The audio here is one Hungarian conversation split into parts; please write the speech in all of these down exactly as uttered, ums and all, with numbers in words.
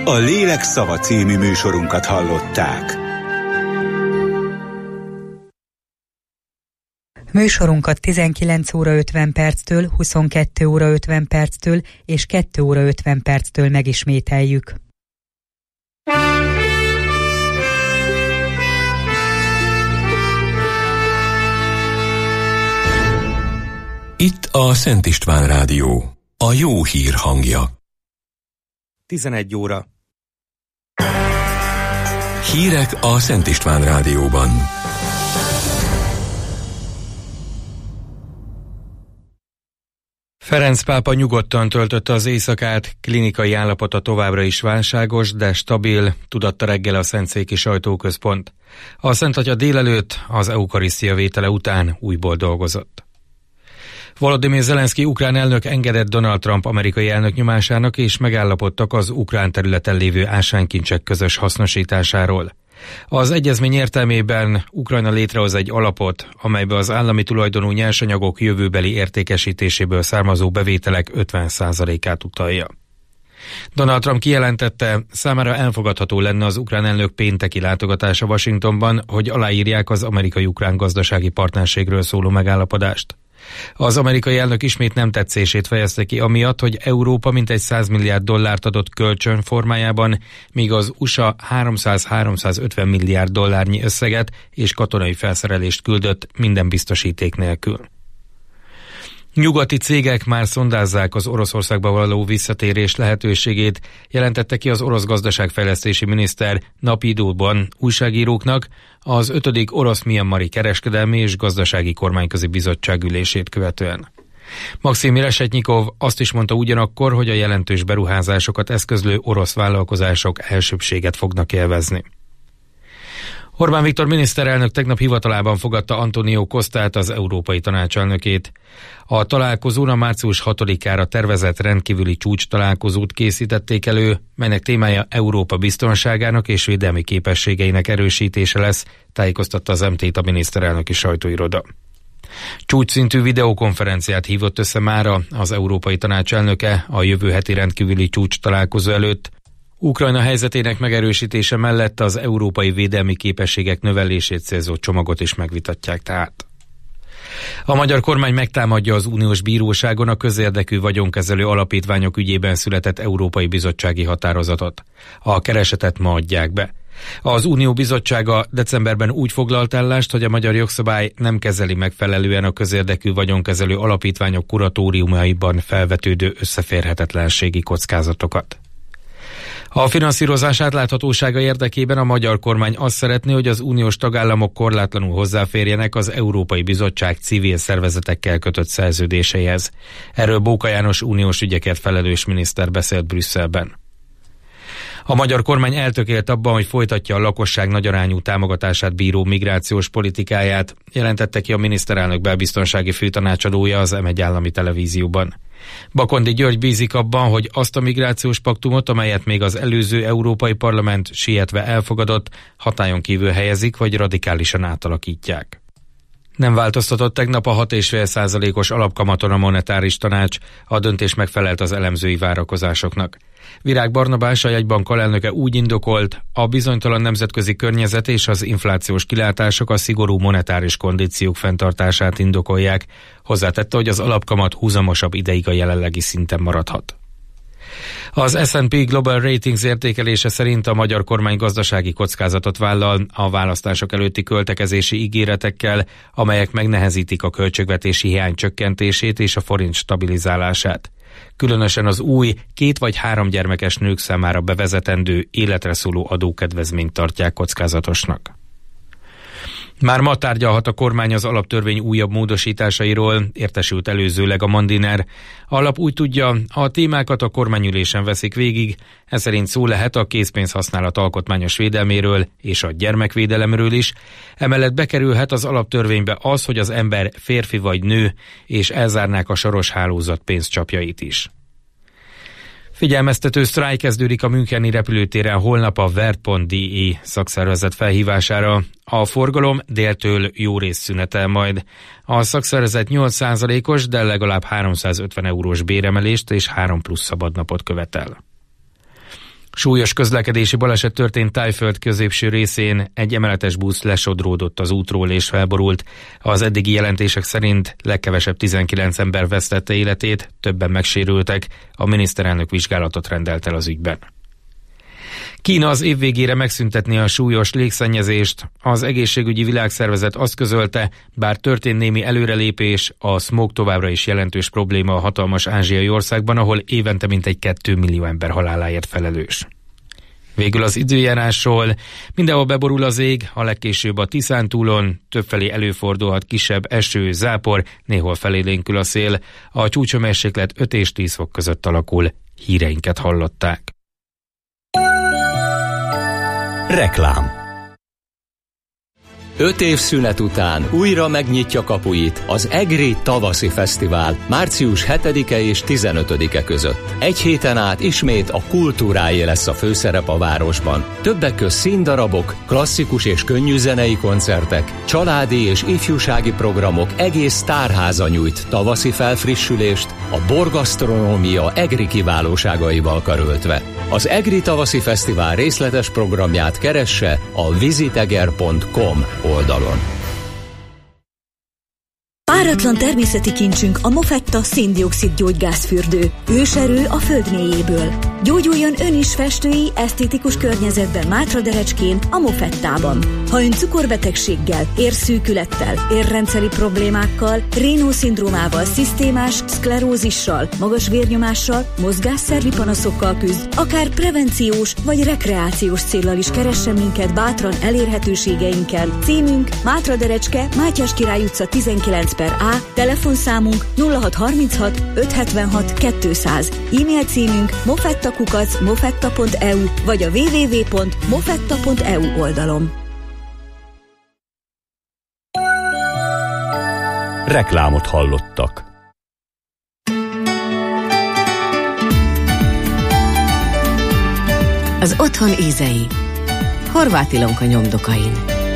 A Lélek szava című műsorunkat hallották. Műsorunkat tizenkilenc óra ötven perctől, huszonkettő óra ötven perctől és kettő óra ötven perctől megismételjük. Itt a Szent István Rádió, a jó hír hangja. tizenegy óra. Hírek a Szent István Rádióban. Ferenc pápa nyugodtan töltötte az éjszakát, klinikai állapota továbbra is válságos, de stabil, tudatta reggel a Szentszéki Sajtóközpont. A Szent Atya délelőtt, az eukarisztia vétele után újból dolgozott. Volodymyr Zelenszky ukrán elnök engedett Donald Trump amerikai elnök nyomásának, és megállapodtak az ukrán területen lévő ásványkincsek közös hasznosításáról. Az egyezmény értelmében Ukrajna létrehoz egy alapot, amelybe az állami tulajdonú nyersanyagok jövőbeli értékesítéséből származó bevételek ötven százalékát utalja. Donald Trump kijelentette, számára elfogadható lenne az ukrán elnök pénteki látogatása Washingtonban, hogy aláírják az amerikai-ukrán gazdasági partnerségről szóló megállapodást. Az amerikai elnök ismét nem tetszését fejezte ki amiatt, hogy Európa mintegy száz milliárd dollárt adott kölcsön formájában, míg az u es á háromszáz-háromszázötven milliárd dollárnyi összeget és katonai felszerelést küldött minden biztosíték nélkül. Nyugati cégek már szondázzák az Oroszországba való visszatérés lehetőségét, jelentette ki az orosz gazdaságfejlesztési miniszter Napidóban újságíróknak az ötödik orosz-mianmari kereskedelmi és gazdasági kormányközi bizottság ülését követően. Maxim Reshetnyikov azt is mondta ugyanakkor, hogy a jelentős beruházásokat eszközlő orosz vállalkozások elsőbbséget fognak élvezni. Orbán Viktor miniszterelnök tegnap hivatalában fogadta Antonio Costát, az Európai Tanács elnökét. A találkozón a március hatodikára tervezett rendkívüli csúcs találkozót készítették elő, melynek témája Európa biztonságának és védelmi képességeinek erősítése lesz, tájékoztatta az em té-t a miniszterelnöki sajtóiroda. Csúcsszintű videokonferenciát hívott össze mára az Európai Tanács elnöke a jövő heti rendkívüli csúcs találkozó előtt. Ukrajna helyzetének megerősítése mellett az európai védelmi képességek növelését célzó csomagot is megvitatják tehát. A magyar kormány megtámadja az uniós bíróságon a közérdekű vagyonkezelő alapítványok ügyében született Európai Bizottsági határozatot. A keresetet ma adják be. Az Unió Bizottsága decemberben úgy foglalt állást, hogy a magyar jogszabály nem kezeli megfelelően a közérdekű vagyonkezelő alapítványok kuratóriumaiban felvetődő összeférhetetlenségi kockázatokat. A finanszírozás átláthatósága érdekében a magyar kormány azt szeretné, hogy az uniós tagállamok korlátlanul hozzáférjenek az Európai Bizottság civil szervezetekkel kötött szerződéseihez. Erről Bóka János uniós ügyekért felelős miniszter beszélt Brüsszelben. A magyar kormány eltökélt abban, hogy folytatja a lakosság nagyarányú támogatását bíró migrációs politikáját, jelentette ki a miniszterelnök belbiztonsági főtanácsadója az em egy állami televízióban. Bakondi György bízik abban, hogy azt a migrációs paktumot, amelyet még az előző Európai Parlament sietve elfogadott, hatályon kívül helyezik, vagy radikálisan átalakítják. Nem változtatott tegnap a hat egész öt százalékos alapkamaton a monetáris tanács, a döntés megfelelt az elemzői várakozásoknak. Virág Barnabás, a jegybank alelnöke úgy indokolt, a bizonytalan nemzetközi környezet és az inflációs kilátások a szigorú monetáris kondíciók fenntartását indokolják. Hozzátette, hogy az alapkamat húzamosabb ideig a jelenlegi szinten maradhat. Az es and pé Global Ratings értékelése szerint a magyar kormány gazdasági kockázatot vállal a választások előtti költekezési ígéretekkel, amelyek megnehezítik a költségvetési hiány csökkentését és a forint stabilizálását. Különösen az új, két vagy három gyermekes nők számára bevezetendő életre szóló adókedvezményt tartják kockázatosnak. Már ma tárgyalhat a kormány az alaptörvény újabb módosításairól, értesült előzőleg a Mandiner. Alap úgy tudja, a témákat a kormányülésen veszik végig, ez szerint szó lehet a készpénzhasználat alkotmányos védelméről és a gyermekvédelemről is. Emellett bekerülhet az alaptörvénybe az, hogy az ember férfi vagy nő, és elzárnák a soros hálózat pénzcsapjait is. Figyelmeztető sztrájk kezdődik a müncheni repülőtéren holnap a Wert.de szakszervezet felhívására. A forgalom déltől jó rész szünetel majd. A szakszervezet nyolc százalékos, de legalább háromszázötven eurós béremelést és három plusz szabadnapot követel. Súlyos közlekedési baleset történt Thaiföld középső részén, egy emeletes busz lesodródott az útról és felborult. Az eddigi jelentések szerint legkevesebb tizenkilenc ember vesztette életét, többen megsérültek, a miniszterelnök vizsgálatot rendelt el az ügyben. Kína az év végére megszüntetné a súlyos légszennyezést. Az egészségügyi világszervezet azt közölte, bár történt némi előrelépés, a smog továbbra is jelentős probléma a hatalmas ázsiai országban, ahol évente mintegy két millió ember haláláért felelős. Végül az időjárásról. Mindenhol beborul az ég, a legkésőbb a Tiszántúlon, többfelé előfordulhat kisebb eső, zápor, néhol felélénkül a szél. A csúcshőmérséklet öt és tíz fok között alakul. Híreinket hallották. Reklám. Öt év szünet után újra megnyitja kapuit az EGRI Tavaszi Fesztivál március hetedike és tizenötödike között. Egy héten át ismét a kultúráé lesz a főszerep a városban. Többek közt színdarabok, klasszikus és könnyű zenei koncertek, családi és ifjúsági programok, egész tárháza nyújt tavaszi felfrissülést, a borgasztronómia EGRI kiválóságaival karöltve. Az EGRI Tavaszi Fesztivál részletes programját keresse a visiteger pont com oldalon. Páratlan természeti kincsünk a Mofetta szén-dioxid gyógygázfürdő. Őserő a föld mélyéből. Gyógyuljon ön is festői, esztétikus környezetben Mátraderecskén, a Mofettában. Ha ön cukorbetegséggel, érszűkülettel, érrendszeri problémákkal, Raynaud-szindrómával, szisztémás szklerózissal, magas vérnyomással, mozgásszervi panaszokkal küzd, akár prevenciós vagy rekreációs céllal is keressen minket bátran elérhetőségeinken. Címünk Mátraderecske, Mátyás Király utca tizenkilenc per A, telefonszámunk nulla hat harminchat ötszázhetvenhat kétszáz, e-mail címünk mofettakukac mofetta pont e u vagy a double-u double-u double-u pont mofetta pont e u oldalon. Reklámot hallottak. Az otthon ízei. Horváth Ilonka nyomdokain.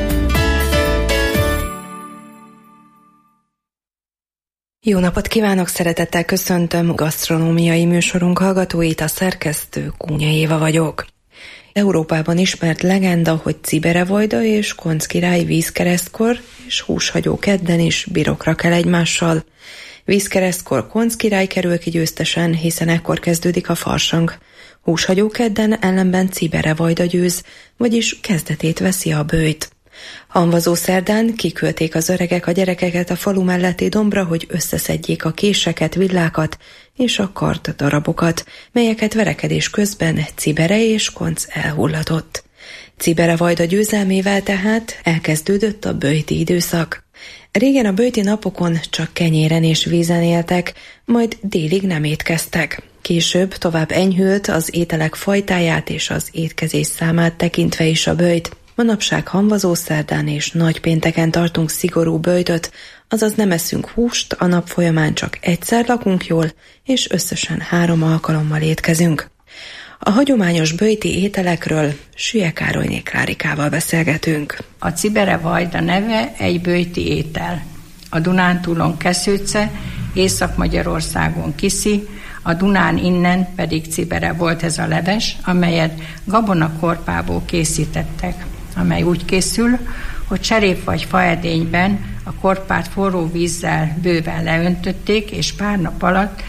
Jó napot kívánok, szeretettel köszöntöm gasztronómiai műsorunk hallgatóit, a szerkesztő Kúnya Éva vagyok. Európában ismert legenda, hogy Ciberevojda és Koncz király vízkeresztkor és húshagyó kedden is birokra kell egymással. Vízkeresztkor Koncz király kerül ki győztesen, hiszen ekkor kezdődik a farsang. Húshagyó kedden ellenben Ciberevojda győz, vagyis kezdetét veszi a böjt. Hamvazó szerdán kiküldték az öregek a gyerekeket a falu melletti dombra, hogy összeszedjék a késeket, villákat és a kard darabokat, melyeket verekedés közben Cibere és Koncz elhullatott. Ciberevojda győzelmével tehát elkezdődött a böjti időszak. Régen a böjti napokon csak kenyéren és vízen éltek, majd délig nem étkeztek. Később tovább enyhült az ételek fajtáját és az étkezés számát tekintve is a böjt. Manapság hamvazó szerdán és nagypénteken tartunk szigorú böjtöt, azaz nem eszünk húst, a nap folyamán csak egyszer lakunk jól, és összesen három alkalommal étkezünk. A hagyományos böjti ételekről Sülye Károlyné Klárikával beszélgetünk. A Ciberevojda neve egy böjti étel. A Dunántúlon Keszőce, Észak-Magyarországon Kiszi, a Dunán innen pedig Cibere volt ez a leves, amelyet gabonakorpából készítettek, amely úgy készül, hogy cserép vagy faedényben a korpát forró vízzel bőven leöntötték, és pár nap alatt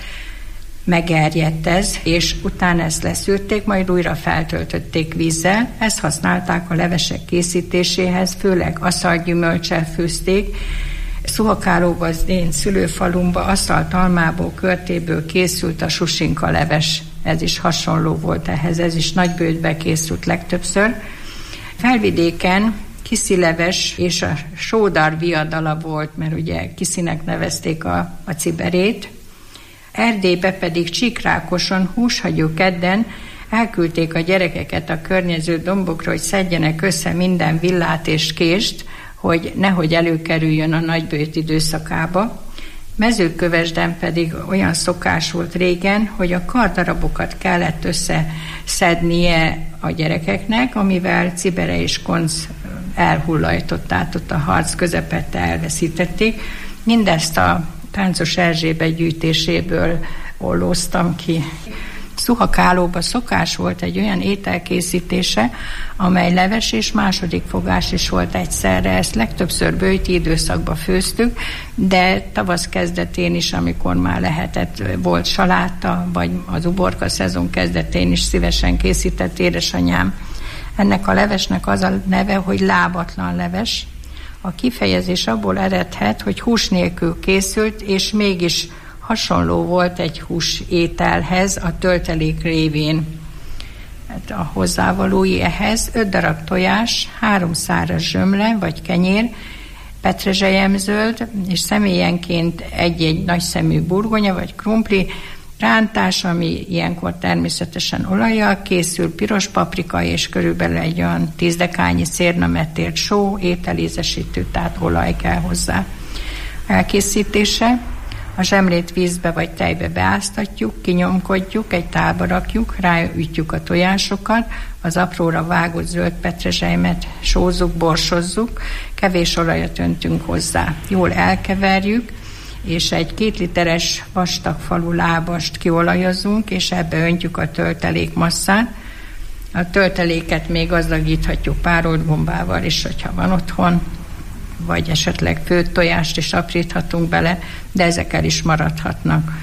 megerjedt ez, és utána ezt leszűrték, majd újra feltöltötték vízzel. Ezt használták a levesek készítéséhez, főleg aszalgyümölccsel főzték. Szuhakálóban, az én szülőfalumba aszaltalmából, körtéből készült a susinka leves. Ez is hasonló volt ehhez, ez is nagyböjtbe készült legtöbbször. Felvidéken kiszileves és a sódar viadala volt, mert ugye Kiszinek nevezték a, a ciberét. Erdélybe pedig Csíkrákoson húshagyó kedden elküldték a gyerekeket a környező dombokra, hogy szedjenek össze minden villát és kést, hogy nehogy előkerüljön a nagyböjt időszakába. Mezőkövesden pedig olyan szokás volt régen, hogy a kardarabokat kellett összeszednie a gyerekeknek, amivel Cibere és Koncz elhullajtott át, ott a harc közepette elveszítették. Mindezt a Táncos Erzsébet gyűjtéséből ollóztam ki. Szuhakálóba szokás volt egy olyan ételkészítése, amely leves és második fogás is volt egyszerre. Ezt legtöbbször böjti időszakban főztük, de tavasz kezdetén is, amikor már lehetett, volt saláta, vagy az uborka szezon kezdetén is szívesen készített édesanyám. Ennek a levesnek az a neve, hogy lábatlan leves. A kifejezés abból eredhet, hogy hús nélkül készült, és mégis hasonló volt egy hús ételhez a töltelék révén. Hát a hozzávalói ehhez öt darab tojás, három száraz zsömle vagy kenyér, petrezselyemzöld, és személyenként egy-egy nagyszemű burgonya vagy krumpli, rántás, ami ilyenkor természetesen olajjal készül, piros paprika és körülbelül egy olyan tíz dekányi szérnametélt só, ételízesítő, tehát olaj kell hozzá. Elkészítése: a zsemlét vízbe vagy tejbe beáztatjuk, kinyomkodjuk, egy tálba rakjuk, ráütjük a tojásokat, az apróra vágott zöld petrezselymet sózzuk, borsozzuk, kevés olajat öntünk hozzá. Jól elkeverjük, és egy két literes vastagfalú lábast kiolajozunk, és ebbe öntjük a töltelék masszát. A tölteléket még gazdagíthatjuk párolt gombával is, hogyha van otthon, vagy esetleg főtt tojást is apríthatunk bele, de ezek el is maradhatnak.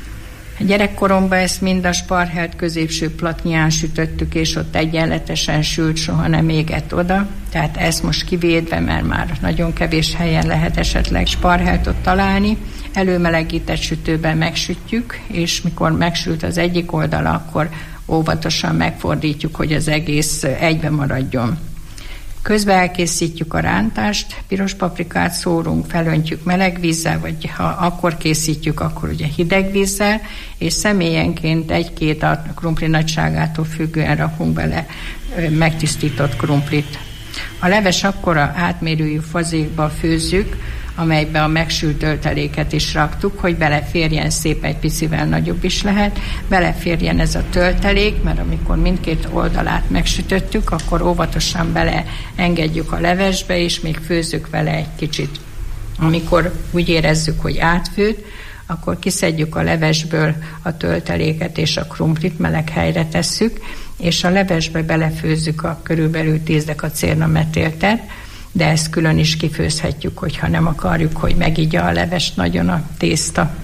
A gyerekkoromban ezt mind a sparhelt középső platnyán sütöttük, és ott egyenletesen sült, soha nem égett oda. Tehát ezt most kivédve, mert már nagyon kevés helyen lehet esetleg sparheltot találni, előmelegített sütőben megsütjük, és mikor megsült az egyik oldala, akkor óvatosan megfordítjuk, hogy az egész egybe maradjon. Közben elkészítjük a rántást, piros paprikát szórunk, felöntjük meleg vízzel, vagy ha akkor készítjük, akkor ugye hideg vízzel, és személyenként egy-két a krumpli nagyságától függően rakunk bele megtisztított krumplit. A leves akkora átmérőjű fazékba főzzük, amelybe a megsült tölteléket is raktuk, hogy beleférjen, szép egy picivel nagyobb is lehet, beleférjen ez a töltelék, mert amikor mindkét oldalát megsütöttük, akkor óvatosan beleengedjük a levesbe, és még főzzük vele egy kicsit. Amikor úgy érezzük, hogy átfőtt, akkor kiszedjük a levesből a tölteléket, és a krumplit meleg helyre tesszük, és a levesbe belefőzzük a körülbelül tíz deka cérnametéltet, de ezt külön is kifőzhetjük, hogyha nem akarjuk, hogy megigya a levest nagyon a tészta.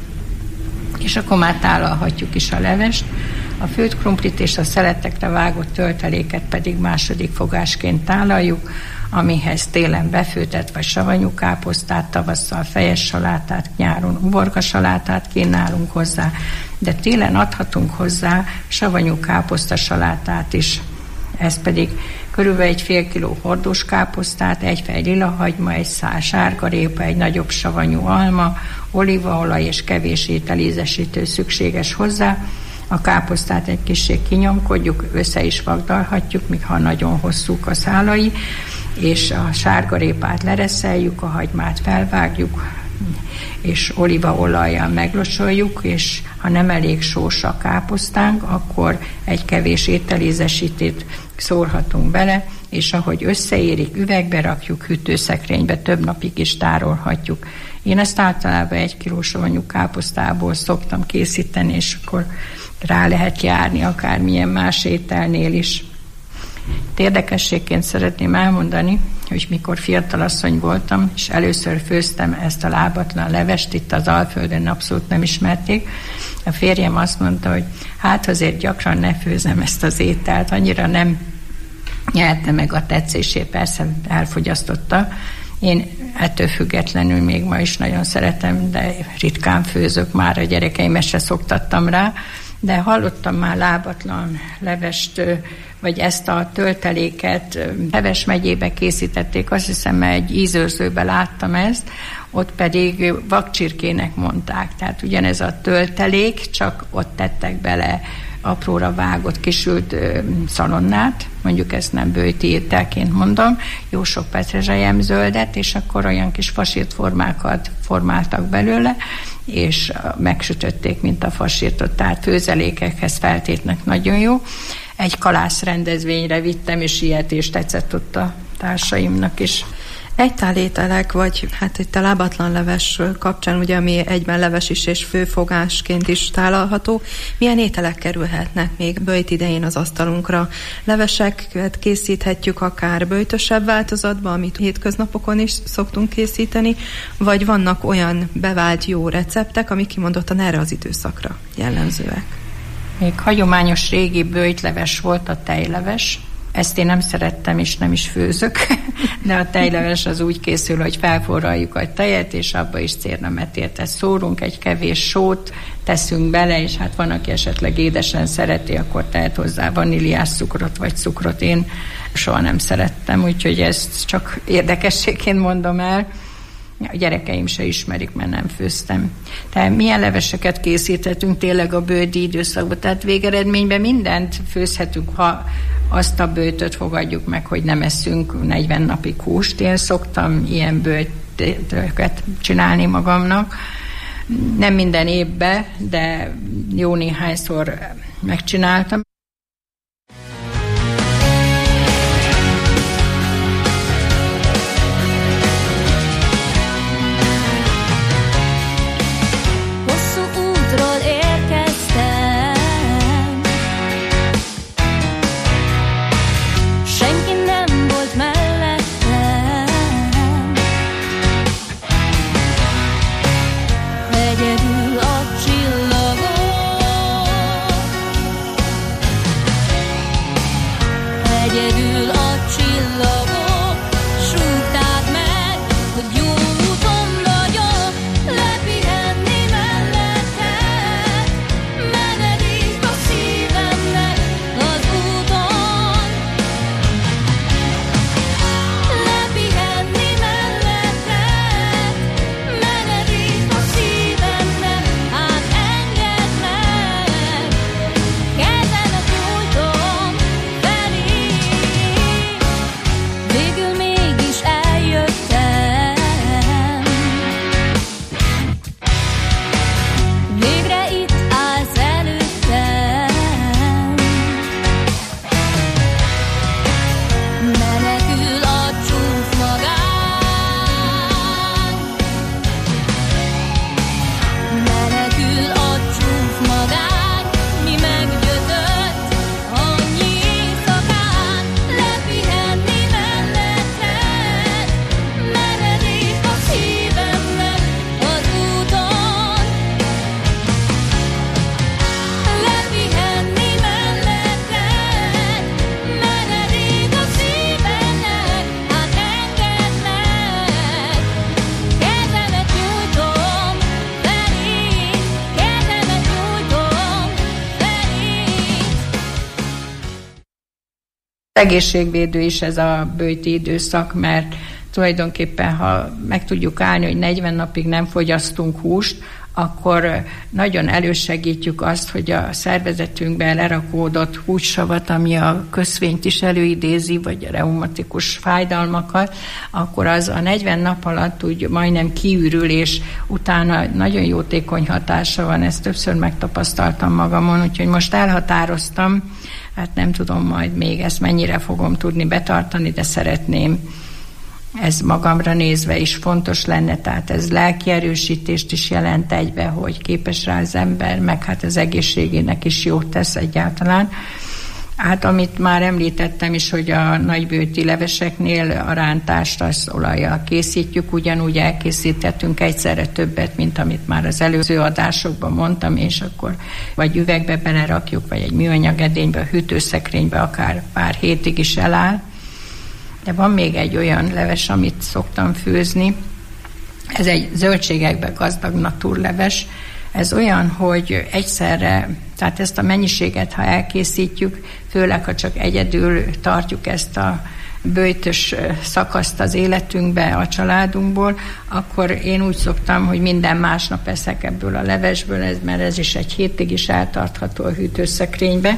És akkor már tálalhatjuk is a levest. A főtt krumplit és a szeletekre vágott tölteléket pedig második fogásként tálaljuk, amihez télen befőtett vagy savanyú káposztát, tavasszal fejes salátát, nyáron uborka salátát kínálunk hozzá, de télen adhatunk hozzá savanyú káposzta salátát is. Ez pedig körülbelül egy fél kiló hordós káposztát, egy fej lilahagyma, egy szál sárgarépa, egy nagyobb savanyú alma, olívaolaj és kevés ételízesítő szükséges hozzá. A káposztát egy kissé kinyomkodjuk, össze is vagdalhatjuk, míg ha nagyon hosszúk a szálai, és a sárgarépát lereszeljük, a hagymát felvágjuk, és olívaolajjal meglosoljuk, és ha nem elég sós a káposztánk, akkor egy kevés ételízesítőt szórhatunk bele, és ahogy összeérik, üvegbe rakjuk, hűtőszekrénybe, több napig is tárolhatjuk. Én ezt általában egy kiló savanyú káposztából szoktam készíteni, és akkor rá lehet járni akármilyen más ételnél is. Érdekességként szeretném elmondani, hogy mikor fiatalasszony voltam, és először főztem ezt a lábatlan levest, itt az Alföldön abszolút nem ismerték, a férjem azt mondta, hogy hát azért gyakran ne főzem ezt az ételt, annyira nem nyelte meg a tetszését, persze elfogyasztotta. Én ettől függetlenül még ma is nagyon szeretem, de ritkán főzök, már a gyerekeimet se szoktattam rá, de hallottam már lábatlan levest, vagy ezt a tölteléket Heves megyébe készítették, azt hiszem, egy ízőrzőbe láttam ezt, ott pedig vakcsirkének mondták. Tehát ugyanez a töltelék, csak ott tettek bele apróra vágott kisült szalonnát, mondjuk ezt nem böjti ételként mondom, jó sok petrezselyem zöldet, és akkor olyan kis fasírt formákat formáltak belőle, és megsütötték, mint a fasírtot, tehát főzelékekhez feltétnek nagyon jó. Egy kalász rendezvényre vittem, és ilyet, és tetszett ott a társaimnak is. Egytálételek, vagy hát itt a lábatlan leves kapcsán, ugye, ami egyben leves is és főfogásként is tálalható, milyen ételek kerülhetnek még böjt idején az asztalunkra? Leveseket készíthetjük akár böjtösebb változatban, amit hétköznapokon is szoktunk készíteni, vagy vannak olyan bevált jó receptek, amik kimondottan erre az időszakra jellemzőek? Még hagyományos régi böjtleves volt a tejleves. Ezt én nem szerettem, és nem is főzök, de a tejleves az úgy készül, hogy felforraljuk a tejet, és abba is cérnametértet szórunk, egy kevés sót teszünk bele, és hát van, aki esetleg édesen szereti, akkor tehet hozzá vaníliás cukrot, vagy cukrot. Én soha nem szerettem, úgyhogy ezt csak érdekességként mondom el. A gyerekeim se ismerik, mert nem főztem. Tehát milyen leveseket készíthetünk tényleg a bődi időszakban? Tehát végeredményben mindent főzhetünk, ha azt a bőtöt fogadjuk meg, hogy nem eszünk negyven napig húst. Én szoktam ilyen bőtöket csinálni magamnak. Nem minden évben, de jó néhányszor megcsináltam. Egészségvédő is ez a böjti időszak, mert tulajdonképpen, ha meg tudjuk állni, hogy negyven napig nem fogyasztunk húst, akkor nagyon elősegítjük azt, hogy a szervezetünkben lerakódott hússavat, ami a köszvényt is előidézi, vagy a reumatikus fájdalmakat, akkor az a negyven nap alatt úgy majdnem kiürül, és utána nagyon jótékony hatása van, ezt többször megtapasztaltam magamon, úgyhogy most elhatároztam, hát nem tudom majd még ezt mennyire fogom tudni betartani, de szeretném. Ez magamra nézve is fontos lenne, tehát ez lelki erősítést is jelent egybe, hogy képes rá az ember, meg hát az egészségének is jót tesz egyáltalán. Hát amit már említettem is, hogy a nagybőti leveseknél a rántást az olajjal készítjük, ugyanúgy elkészíthetünk egyszerre többet, mint amit már az előző adásokban mondtam, és akkor vagy üvegbe belerakjuk, vagy egy műanyag edénybe, a hűtőszekrénybe akár pár hétig is eláll. De van még egy olyan leves, amit szoktam főzni, ez egy zöldségekbe gazdag naturleves. Ez olyan, hogy egyszerre, tehát ezt a mennyiséget, ha elkészítjük, főleg, ha csak egyedül tartjuk ezt a böjtös szakaszt az életünkbe, a családunkból, akkor én úgy szoktam, hogy minden másnap eszek ebből a levesből, ez, mert ez is egy hétig is eltartható a hűtőszekrénybe.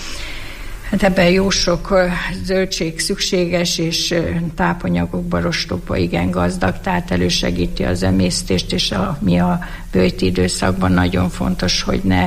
Hát ebben jó sok zöldség szükséges, és tápanyagokban, rostokban igen gazdag, tehát elősegíti az emésztést, és a, mi a böjti időszakban nagyon fontos, hogy ne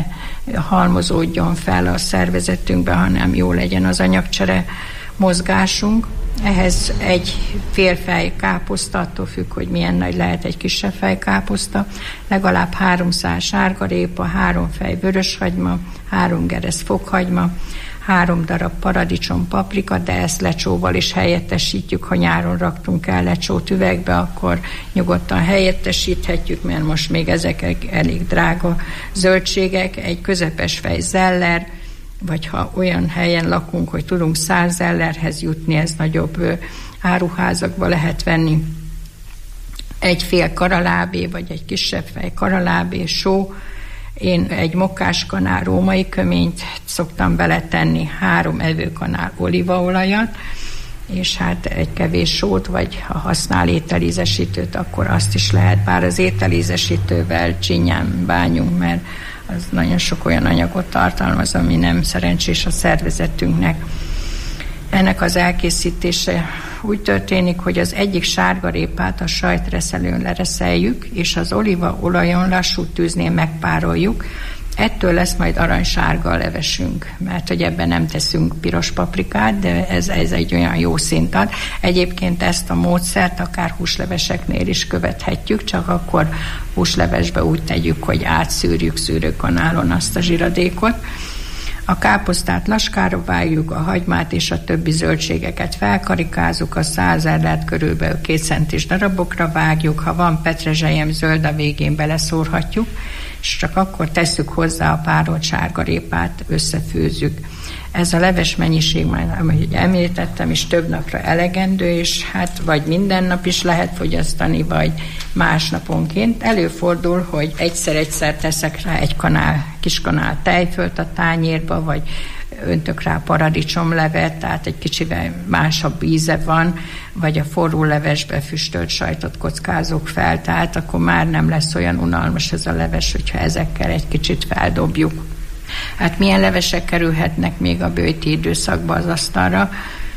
halmozódjon fel a szervezetünkbe, hanem jó legyen az anyagcsere mozgásunk. Ehhez egy fél fej káposzta, attól függ, hogy milyen nagy lehet egy kisebb fej káposzta, legalább háromszáz sárgarépa, három fej vöröshagyma, három geresz fokhagyma, három darab paradicsom, paprika, de ezt lecsóval is helyettesítjük. Ha nyáron raktunk el lecsót üvegbe, akkor nyugodtan helyettesíthetjük, mert most még ezek elég drága zöldségek. Egy közepes fej zeller, vagy ha olyan helyen lakunk, hogy tudunk száz zellerhez jutni, ez nagyobb áruházakba lehet venni. Egy fél karalábé, vagy egy kisebb fej karalábé, só. Én egy mokkáskanál római köményt szoktam beletenni, három evőkanál olívaolajat, és hát egy kevés sót, vagy ha használ ételízesítőt, akkor azt is lehet, bár az ételízesítővel csinyán bánjunk, mert az nagyon sok olyan anyagot tartalmaz, ami nem szerencsés a szervezetünknek. Ennek az elkészítése úgy történik, hogy az egyik sárgarépát a sajtreszelőn lereszeljük, és az olívaolajon lassú tűznél megpároljuk. Ettől lesz majd aranysárga a levesünk, mert hogy ebben nem teszünk piros paprikát, de ez, ez egy olyan jó szint ad. Egyébként ezt a módszert akár húsleveseknél is követhetjük, csak akkor húslevesbe úgy tegyük, hogy átszűrjük szűrőkanálon azt a zsiradékot. A káposztát laskára vágjuk, a hagymát és a többi zöldségeket felkarikázzuk, a száz zellert körülbelül két centis darabokra vágjuk, ha van petrezselyem zöld, a végén beleszórhatjuk, és csak akkor tesszük hozzá a párolt sárgarépát, összefőzzük. Ez a leves mennyiség, már ahogy említettem is, több napra elegendő, és hát vagy minden nap is lehet fogyasztani, vagy másnaponként. Előfordul, hogy egyszer-egyszer teszek rá egy kanál, kis kanál tejfölt a tányérba, vagy öntök rá paradicsomlevet, tehát egy kicsivel másabb íze van, vagy a forró levesbe füstölt sajtot kockázok fel, tehát akkor már nem lesz olyan unalmas ez a leves, hogyha ezekkel egy kicsit feldobjuk. Hát milyen levesek kerülhetnek még a böjti időszakban az asztalra?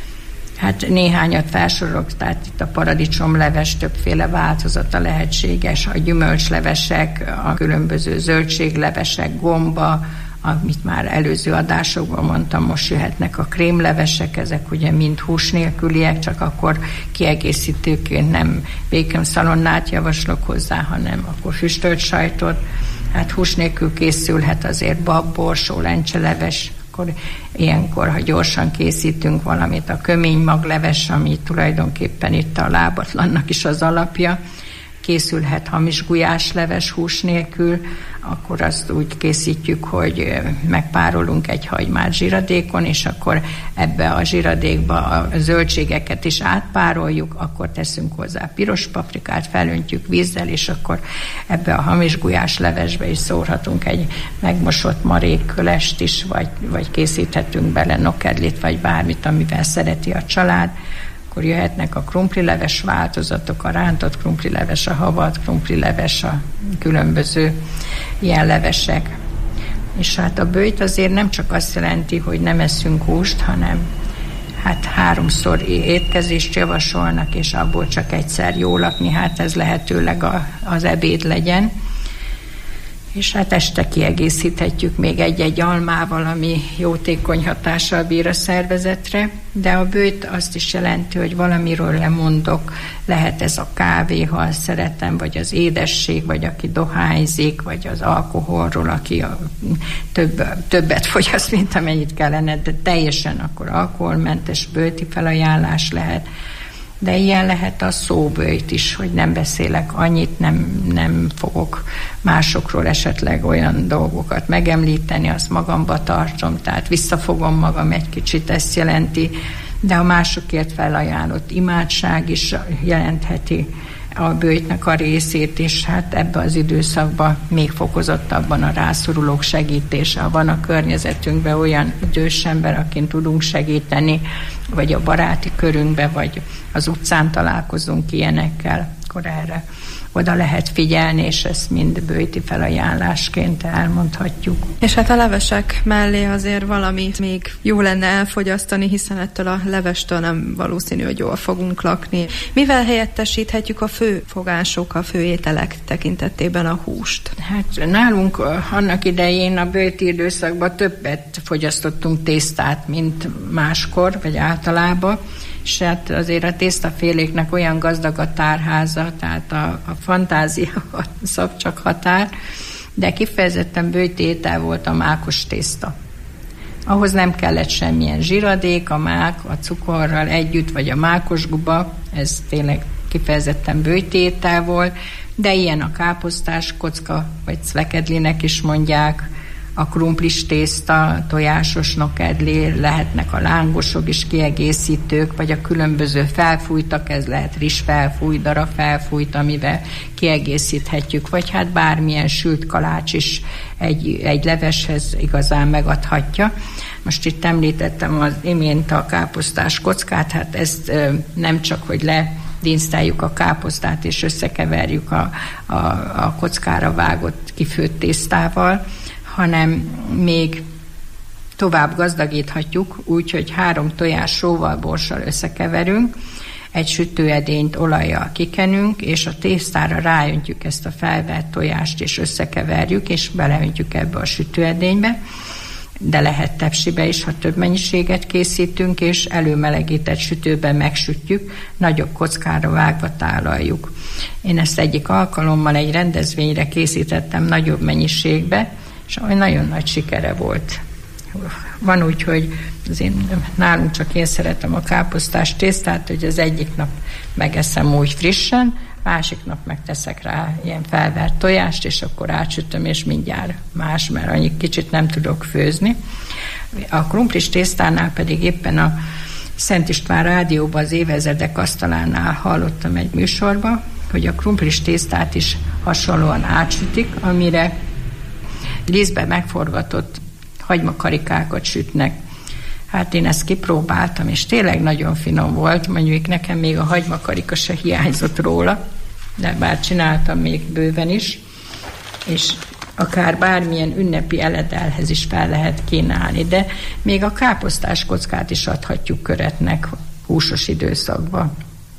Hát néhányat felsorolok, tehát itt a paradicsomleves többféle változata lehetséges, a gyümölcslevesek, a különböző zöldséglevesek, gomba, amit már előző adásokban mondtam, most jöhetnek a krémlevesek, ezek ugye mind hús nélküliek, csak akkor kiegészítőként nem bacon szalonnát javaslok hozzá, hanem akkor füstölt sajtot. Hát hús nélkül készülhet azért bab, borsó, lencseleves, akkor ilyenkor, ha gyorsan készítünk valamit, a köménymagleves, ami tulajdonképpen itt a lábatlannak is az alapja, készülhet hamis gulyásleves hús nélkül, akkor azt úgy készítjük, hogy megpárolunk egy hagymát zsiradékon, és akkor ebbe a zsiradékba a zöldségeket is átpároljuk, akkor teszünk hozzá piros paprikát, felöntjük vízzel, és akkor ebbe a hamis gulyáslevesbe is szórhatunk egy megmosott marékkölest is, vagy, vagy készíthetünk bele nokedlit, vagy bármit, amivel szereti a család. Akkor jöhetnek a krumplileves változatok, a rántott krumplileves, a havalt krumplileves, a különböző ilyen levesek. És hát a böjt azért nem csak azt jelenti, hogy nem eszünk húst, hanem hát háromszor étkezést javasolnak, és abból csak egyszer jó lakni, hát ez lehetőleg a, az ebéd legyen. És hát este kiegészíthetjük még egy-egy almával, ami jótékony hatással bír a szervezetre, de a böjt azt is jelenti, hogy valamiről lemondok, lehet ez a kávé, ha azt szeretem, vagy az édesség, vagy aki dohányzik, vagy az alkoholról, aki a több, többet fogyaszt, mint amennyit kellene, de teljesen akkor alkoholmentes böjti felajánlás lehet. De ilyen lehet a szóböjt is, hogy nem beszélek annyit, nem, nem fogok másokról esetleg olyan dolgokat megemlíteni, azt magamba tartom, tehát visszafogom magam egy kicsit, ezt jelenti, de a másokért felajánlott imádság is jelentheti a böjtnek a részét, és hát ebbe az időszakban még fokozottabban a rászorulók segítése. Ha van a környezetünkben olyan idős ember, akin tudunk segíteni, vagy a baráti körünkben, vagy az utcán találkozunk ilyenekkel, akkor erre oda lehet figyelni, és ezt mind böjti felajánlásként elmondhatjuk. És hát a levesek mellé azért valamit még jó lenne elfogyasztani, hiszen ettől a levestől nem valószínű, hogy jól fogunk lakni. Mivel helyettesíthetjük a fő fogások, a fő ételek tekintetében a húst? Hát nálunk annak idején a böjti időszakban többet fogyasztottunk tésztát, mint máskor, vagy általában, és hát azért a tésztaféléknek olyan gazdag a tárháza, tehát a, a fantázia szab csak határ, de kifejezetten böjti étel volt a mákos tészta. Ahhoz nem kellett semmilyen zsiradék, a mák a cukorral együtt, vagy a mákos guba, ez tényleg kifejezetten böjti étel volt, de ilyen a káposztás kocka, vagy cvekedlinek is mondják, a krumplis tészta, tojásos nokedli, lehetnek a lángosok is kiegészítők, vagy a különböző felfújtak, ez lehet rizsfelfújt, darabfelfújt, amivel kiegészíthetjük, vagy hát bármilyen sült kalács is egy, egy leveshez igazán megadhatja. Most itt említettem az imént a káposztás kockát, hát ezt nem csak, hogy le dinsztáljuk a káposztát és összekeverjük a, a, a kockára vágott kifőtt tésztával, hanem még tovább gazdagíthatjuk, úgyhogy három tojás sóval, borssal összekeverünk, egy sütőedényt olajjal kikenünk, és a tésztára ráöntjük ezt a felvert tojást, és összekeverjük, és beleöntjük ebbe a sütőedénybe, de lehet tepsibe is, ha több mennyiséget készítünk, és előmelegített sütőben megsütjük, nagyobb kockára vágva tálaljuk. Én ezt egyik alkalommal egy rendezvényre készítettem nagyobb mennyiségbe, és nagyon nagy sikere volt. Van úgy, hogy az én, nálunk csak én szeretem a káposztás tésztát, hogy az egyik nap megeszem úgy frissen, másik nap megteszek rá ilyen felvert tojást, és akkor átsütöm, és mindjárt más, mert annyi kicsit nem tudok főzni. A krumplis tésztánál pedig éppen a Szent István rádióban az évezredek asztalánál hallottam egy műsorba, hogy a krumplis tésztát is hasonlóan átsütik, amire lisztbe megforgatott hagymakarikákat sütnek. Hát én ezt kipróbáltam, és tényleg nagyon finom volt, mondjuk nekem még a hagymakarika se hiányzott róla, de bár csináltam még bőven is, és akár bármilyen ünnepi eledelhez is fel lehet kínálni, de még a káposztás kockát is adhatjuk köretnek húsos időszakban.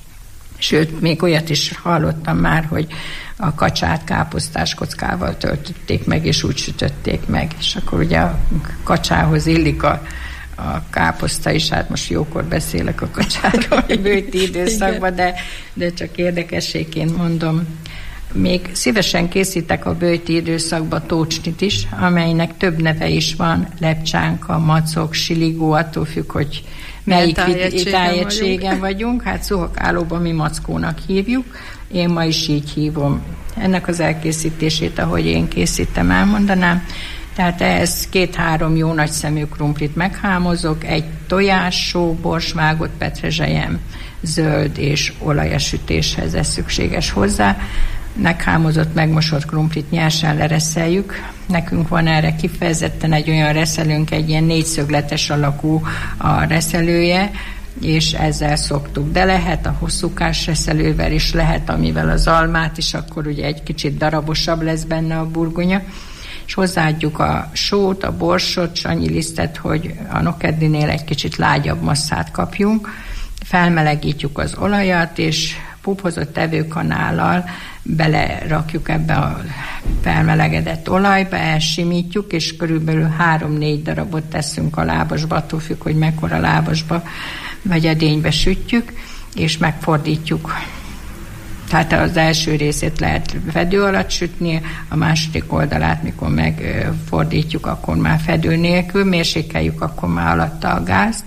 Sőt, még olyat is hallottam már, hogy a kacsát káposztás kockával töltötték meg, és úgy sütötték meg. És akkor ugye a kacsához illik a, a káposzta is, hát most jókor beszélek a kacsáról, a bőti időszakban, de, de csak érdekességként mondom. Még szívesen készítek a bőti időszakban tócsnit is, amelynek több neve is van, lepcsánka, macok, siligó, attól függ, hogy melyik tájegységen vagyunk. Hát Szuhokálóban mi mackónak hívjuk, én ma is így hívom. Ennek az elkészítését, ahogy én készítem, elmondanám. Tehát ehhez két-három jó nagy szemű krumplit meghámozok, egy tojás, só, bors, vágott petrezselyem, zöld és olajasütéshez ez szükséges hozzá. Meghámozott, megmosott krumplit nyersen lereszeljük. Nekünk van erre kifejezetten egy olyan reszelőnk, egy ilyen négyszögletes alakú a reszelője, és ezzel szoktuk. De lehet a hosszúkás reszelővel is, lehet amivel az almát is, akkor ugye egy kicsit darabosabb lesz benne a burgonya. És hozzáadjuk a sót, a borsot, és annyi lisztet, hogy a nokedlinél egy kicsit lágyabb masszát kapjunk. Felmelegítjük az olajat, és puphozott evőkanállal belerakjuk ebbe a felmelegedett olajba, elsimítjuk, és körülbelül három-négy darabot teszünk a lábasba, attól függ, hogy mekkora lábasba vagy edénybe sütjük, és megfordítjuk. Tehát az első részét lehet fedő alatt sütni, a második oldalát, mikor megfordítjuk, akkor már fedő nélkül, mérsékeljük akkor már alatta a gázt,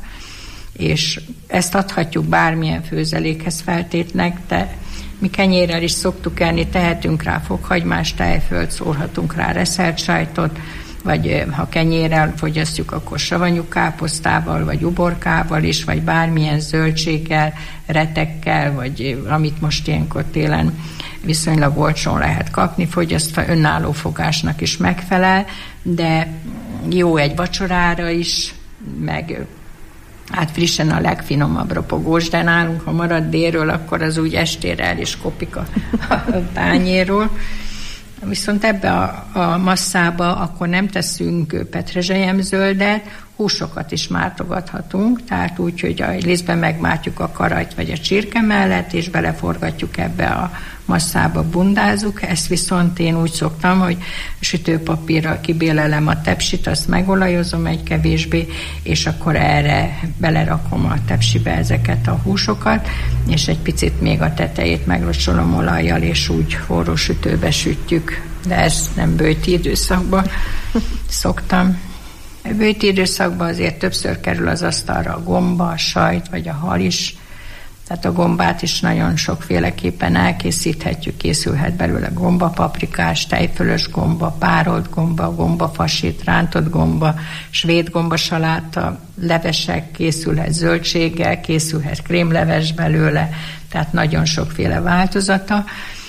és ezt adhatjuk bármilyen főzelékhez feltétnek, de mi kenyérrel is szoktuk enni, tehetünk rá fokhagymás tejfölt, szórhatunk rá reszelt sajtot, vagy ha kenyérrel fogyasztjuk, akkor savanyú káposztával, vagy uborkával is, vagy bármilyen zöldséggel, retekkel, vagy amit most ilyenkor télen viszonylag olcsón lehet kapni, fogyasztva önálló fogásnak is megfelel, de jó egy vacsorára is, meg hát frissen a legfinomabb ropogós, de nálunk, ha marad délről, akkor az úgy estére el is kopik a, a tányérról. Viszont ebbe a, a masszába akkor nem teszünk petrezselyemzöldet, húsokat is mártogathatunk, tehát úgy, hogy a lisztben megmártjuk a karajt vagy a csirke mellett, és beleforgatjuk ebbe a masszába, bundázunk. Ezt viszont én úgy szoktam, hogy sütőpapírral kibélelem a tepsit, azt megolajozom egy kevésbé, és akkor erre belerakom a tepsibe ezeket a húsokat, és egy picit még a tetejét meglocsolom olajjal, és úgy forró sütőbe sütjük. De ezt nem bőti időszakban szoktam. A bőti időszakban azért többször kerül az asztalra a gomba, a sajt vagy a hal is. Tehát a gombát is nagyon sokféleképpen elkészíthetjük, készülhet belőle gombapaprikás, tejfölös gomba, párolt gomba, gombafasít, rántott gomba, svéd gombasaláta, levesek, készülhet zöldséggel, készülhet krémleves belőle, tehát nagyon sokféle változata.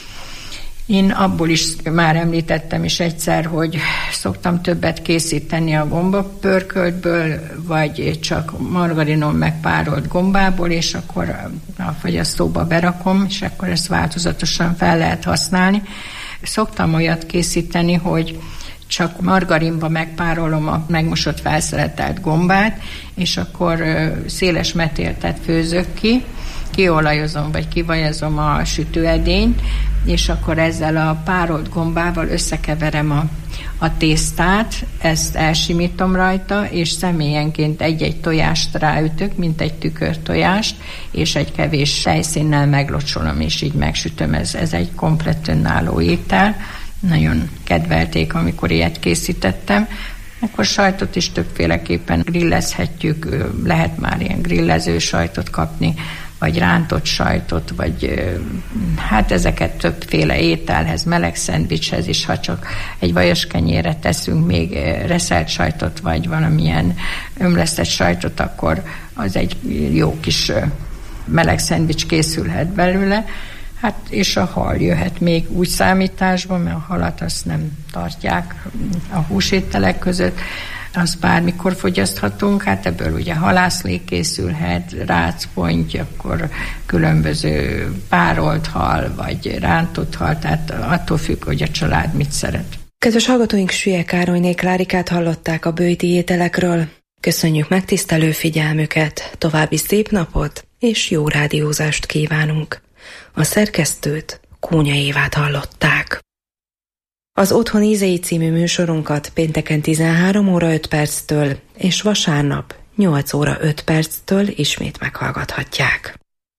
Én abból is már említettem is egyszer, hogy szoktam többet készíteni a gombapörköltből, vagy csak margarinon megpárolt gombából, és akkor a fagyasztóba berakom, és akkor ezt változatosan fel lehet használni. Szoktam olyat készíteni, hogy csak margarinba megpárolom a megmosott felszeletelt gombát, és akkor széles metéltet főzök ki, kiolajozom, vagy kivajazom a sütőedényt, és akkor ezzel a párolt gombával összekeverem a, a tésztát, ezt elsimítom rajta, és személyenként egy-egy tojást ráütök, mint egy tükörtojást, és egy kevés tejszínnel meglocsolom, és így megsütöm. Ez, ez egy komplett önálló étel. Nagyon kedvelték, amikor ilyet készítettem. Akkor sajtot is többféleképpen grillezhetjük, lehet már ilyen grillező sajtot kapni, vagy rántott sajtot, vagy hát ezeket többféle ételhez, meleg szendvicshez is, ha csak egy vajos kenyérre teszünk még reszelt sajtot, vagy valamilyen ömlesztett sajtot, akkor az egy jó kis meleg szendvics készülhet belőle. Hát és a hal jöhet még úgy számításban, mert a halat azt nem tartják a húsételek között, azt bármikor fogyaszthatunk, hát ebből ugye halászlék készülhet, rácponty, akkor különböző párolt hal, vagy rántott hal, tehát attól függ, hogy a család mit szeret. Kedves hallgatóink, Süllyek Károlyné Klárikát hallották a bőti ételekről. Köszönjük megtisztelő figyelmüket, további szép napot és jó rádiózást kívánunk. A szerkesztőt, Kónya Évát hallották. Az Otthon ízei című műsorunkat pénteken tizenhárom óra öt perctől és vasárnap nyolc óra öt perctől ismét meghallgathatják.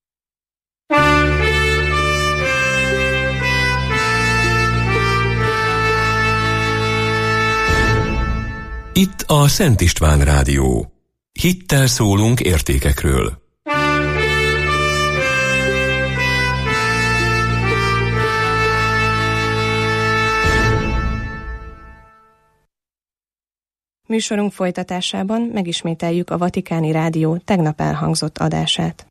Itt a Szent István Rádió. Hittel szólunk értékekről. Műsorunk folytatásában megismételjük a Vatikáni Rádió tegnap elhangzott adását.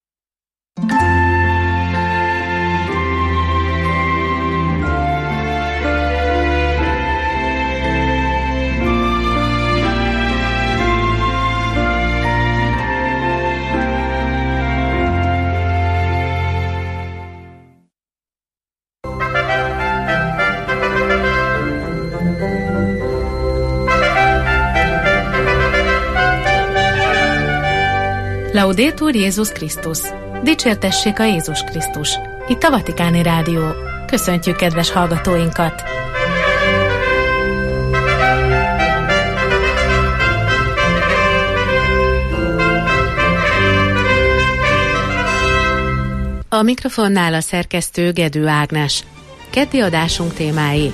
Laudetur Jézus Krisztus! Dicsértessék a Jézus Krisztus! Itt a Vatikáni Rádió. Köszöntjük kedves hallgatóinkat! A mikrofonnál a szerkesztő Gedő Ágnes. Keddi adásunk témái: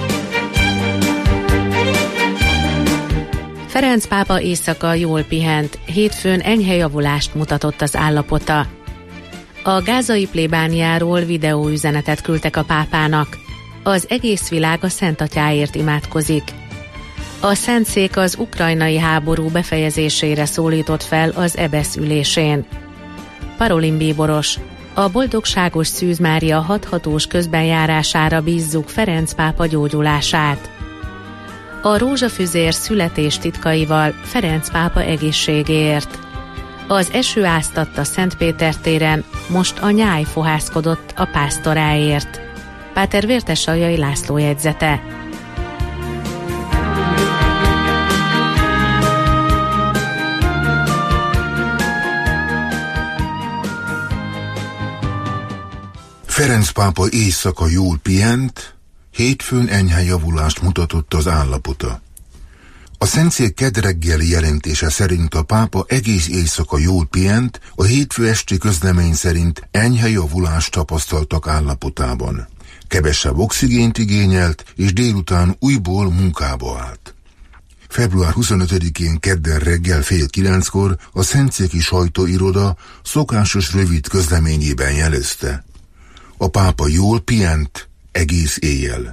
Ferenc pápa éjszaka jól pihent, hétfőn enyhe javulást mutatott az állapota. A gázai plébániáról videóüzenetet küldtek a pápának. Az egész világ a Szent Atyáért imádkozik. A Szentszék az ukrajnai háború befejezésére szólított fel az EBESZ ülésén. Parolin bíboros: a boldogságos Szűz Mária hathatós közbenjárására bízzuk Ferenc pápa gyógyulását. A rózsafüzér születés titkaival Ferenc pápa egészségéért. Az eső áztatta Szent Péter téren, most a nyáj fohászkodott a pásztoráért. Páter Vértesaljai László jegyzete. Ferenc pápa éjszaka jól pihent, hétfőn enyhe javulást mutatott az állapota. A Szentszék kedreggeli jelentése szerint a pápa egész éjszaka jól pihent, a hétfő esti közlemény szerint enyhe javulást tapasztaltak állapotában. Kevesebb oxigént igényelt, és délután újból munkába állt. február huszonötödikén kedden reggel fél kilenckor a Szentszéki sajtóiroda szokásos rövid közleményében jelezte: a pápa jól pihent egész éjjel.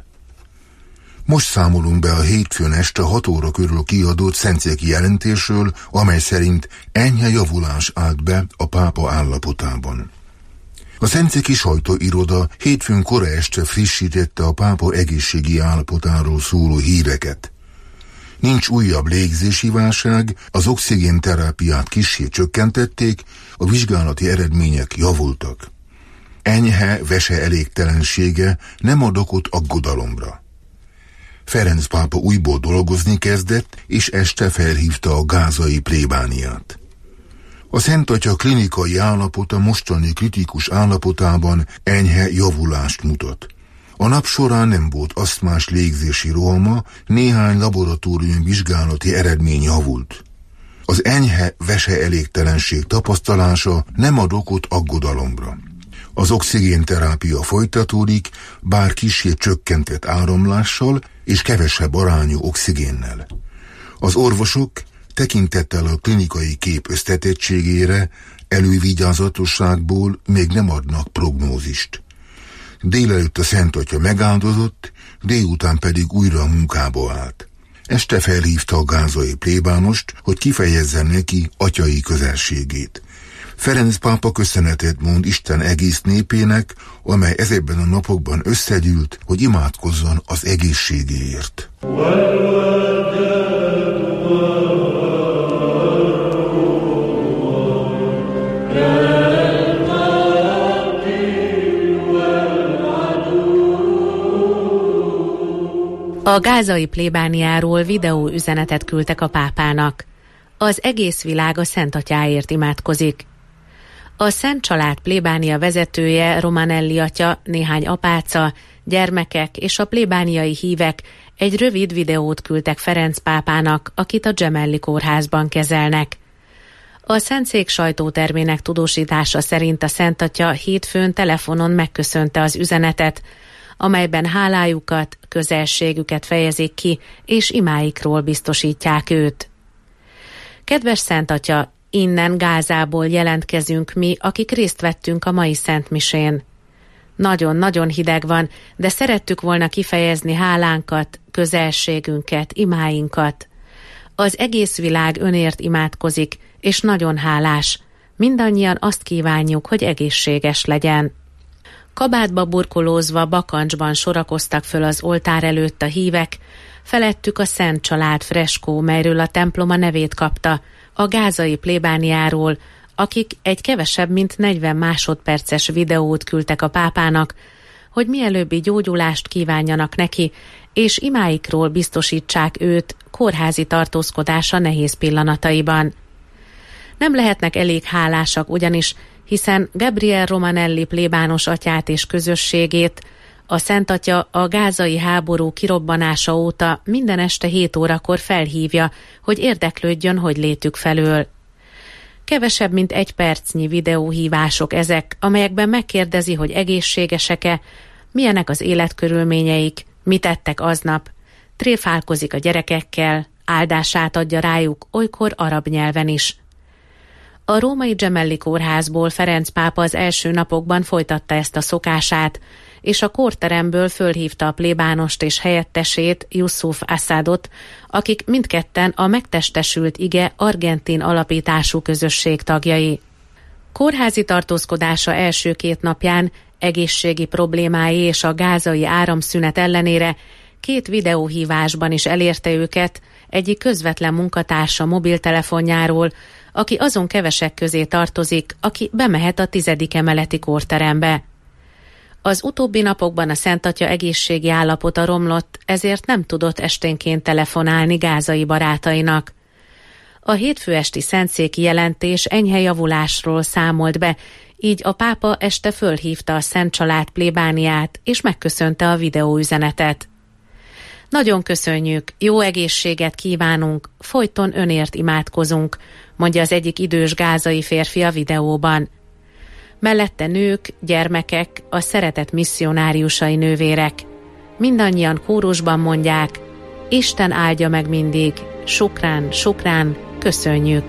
Most számolunk be a hétfőn este hat óra körül kiadott szentszéki jelentésről, amely szerint enyhe javulás állt be a pápa állapotában. A szentszéki sajtóiroda hétfőn kora este frissítette a pápa egészségi állapotáról szóló híreket. Nincs újabb légzési válság, az oxigénterápiát kissé csökkentették, a vizsgálati eredmények javultak. Enyhe vese elégtelensége nem ad okot aggodalomra. Ferenc pápa újból dolgozni kezdett, és este felhívta a gázai plébániát. A Szent Atya klinikai állapota mostani kritikus állapotában enyhe javulást mutat. A nap során nem volt asztmás légzési rohama, néhány laboratórium vizsgálati eredmény javult. Az enyhe vese elégtelenség tapasztalása nem ad okot aggodalomra. Az oxigénterápia folytatódik, bár kissé csökkentett áramlással és kevesebb arányú oxigénnel. Az orvosok tekintettel a klinikai kép összetettségére elővigyázatosságból még nem adnak prognózist. Délelőtt a Szent Atya megáldozott, délután pedig újra a munkába állt. Este felhívta a gázai plébánost, hogy kifejezze neki atyai közelségét. Ferenc pápa köszönetet mond Isten egész népének, amely ezekben a napokban összegyűlt, hogy imádkozzon az egészségéért. A gázai plébániáról videóüzenetet küldtek a pápának. Az egész világ a Szent Atyáért imádkozik. A Szent Család plébánia vezetője, Romanelli atya, néhány apáca, gyermekek és a plébániai hívek egy rövid videót küldtek Ferenc pápának, akit a Gemelli kórházban kezelnek. A Szentszék sajtótermének tudósítása szerint a Szent Atya hétfőn telefonon megköszönte az üzenetet, amelyben hálájukat, közelségüket fejezik ki, és imáikról biztosítják őt. Kedves Szent Atya, innen Gázából jelentkezünk mi, akik részt vettünk a mai szentmisén. Nagyon-nagyon hideg van, de szerettük volna kifejezni hálánkat, közelségünket, imáinkat. Az egész világ önért imádkozik, és nagyon hálás. Mindannyian azt kívánjuk, hogy egészséges legyen. Kabátba burkolózva bakancsban sorakoztak föl az oltár előtt a hívek, felettük a Szent Család freskó, melyről a templom a nevét kapta, a gázai plébániáról, akik egy kevesebb mint negyven másodperces videót küldtek a pápának, hogy mielőbbi gyógyulást kívánjanak neki, és imáikról biztosítsák őt kórházi tartózkodása nehéz pillanataiban. Nem lehetnek elég hálásak ugyanis, hiszen Gabriel Romanelli plébános atyát és közösségét a Szent Atya a gázai háború kirobbanása óta minden este hét órakor felhívja, hogy érdeklődjön, hogy létük felől. Kevesebb, mint egy percnyi videóhívások ezek, amelyekben megkérdezi, hogy egészségesek-e, milyenek az életkörülményeik, mit tettek aznap, tréfálkozik a gyerekekkel, áldását adja rájuk, olykor arab nyelven is. A római Gemelli kórházból Ferenc pápa az első napokban folytatta ezt a szokását, és a kórteremből fölhívta a plébánost és helyettesét, Yusuf Assadot, akik mindketten a megtestesült ige argentin alapítású közösség tagjai. Kórházi tartózkodása első két napján egészségi problémái és a gázai áramszünet ellenére két videóhívásban is elérte őket egyik közvetlen munkatársa mobiltelefonjáról, aki azon kevesek közé tartozik, aki bemehet a tizedik emeleti kórterembe. Az utóbbi napokban a Szent Atya egészségi állapota romlott, ezért nem tudott esténként telefonálni gázai barátainak. A hétfő esti szentszéki jelentés enyhe javulásról számolt be, így a pápa este fölhívta a Szent Család plébániát, és megköszönte a videóüzenetet. Nagyon köszönjük, jó egészséget kívánunk, folyton önért imádkozunk, mondja az egyik idős gázai férfi a videóban. Mellette nők, gyermekek, a szeretet misszionáriusai nővérek. Mindannyian kórusban mondják, Isten áldja meg mindig, sukrán, sukrán, köszönjük.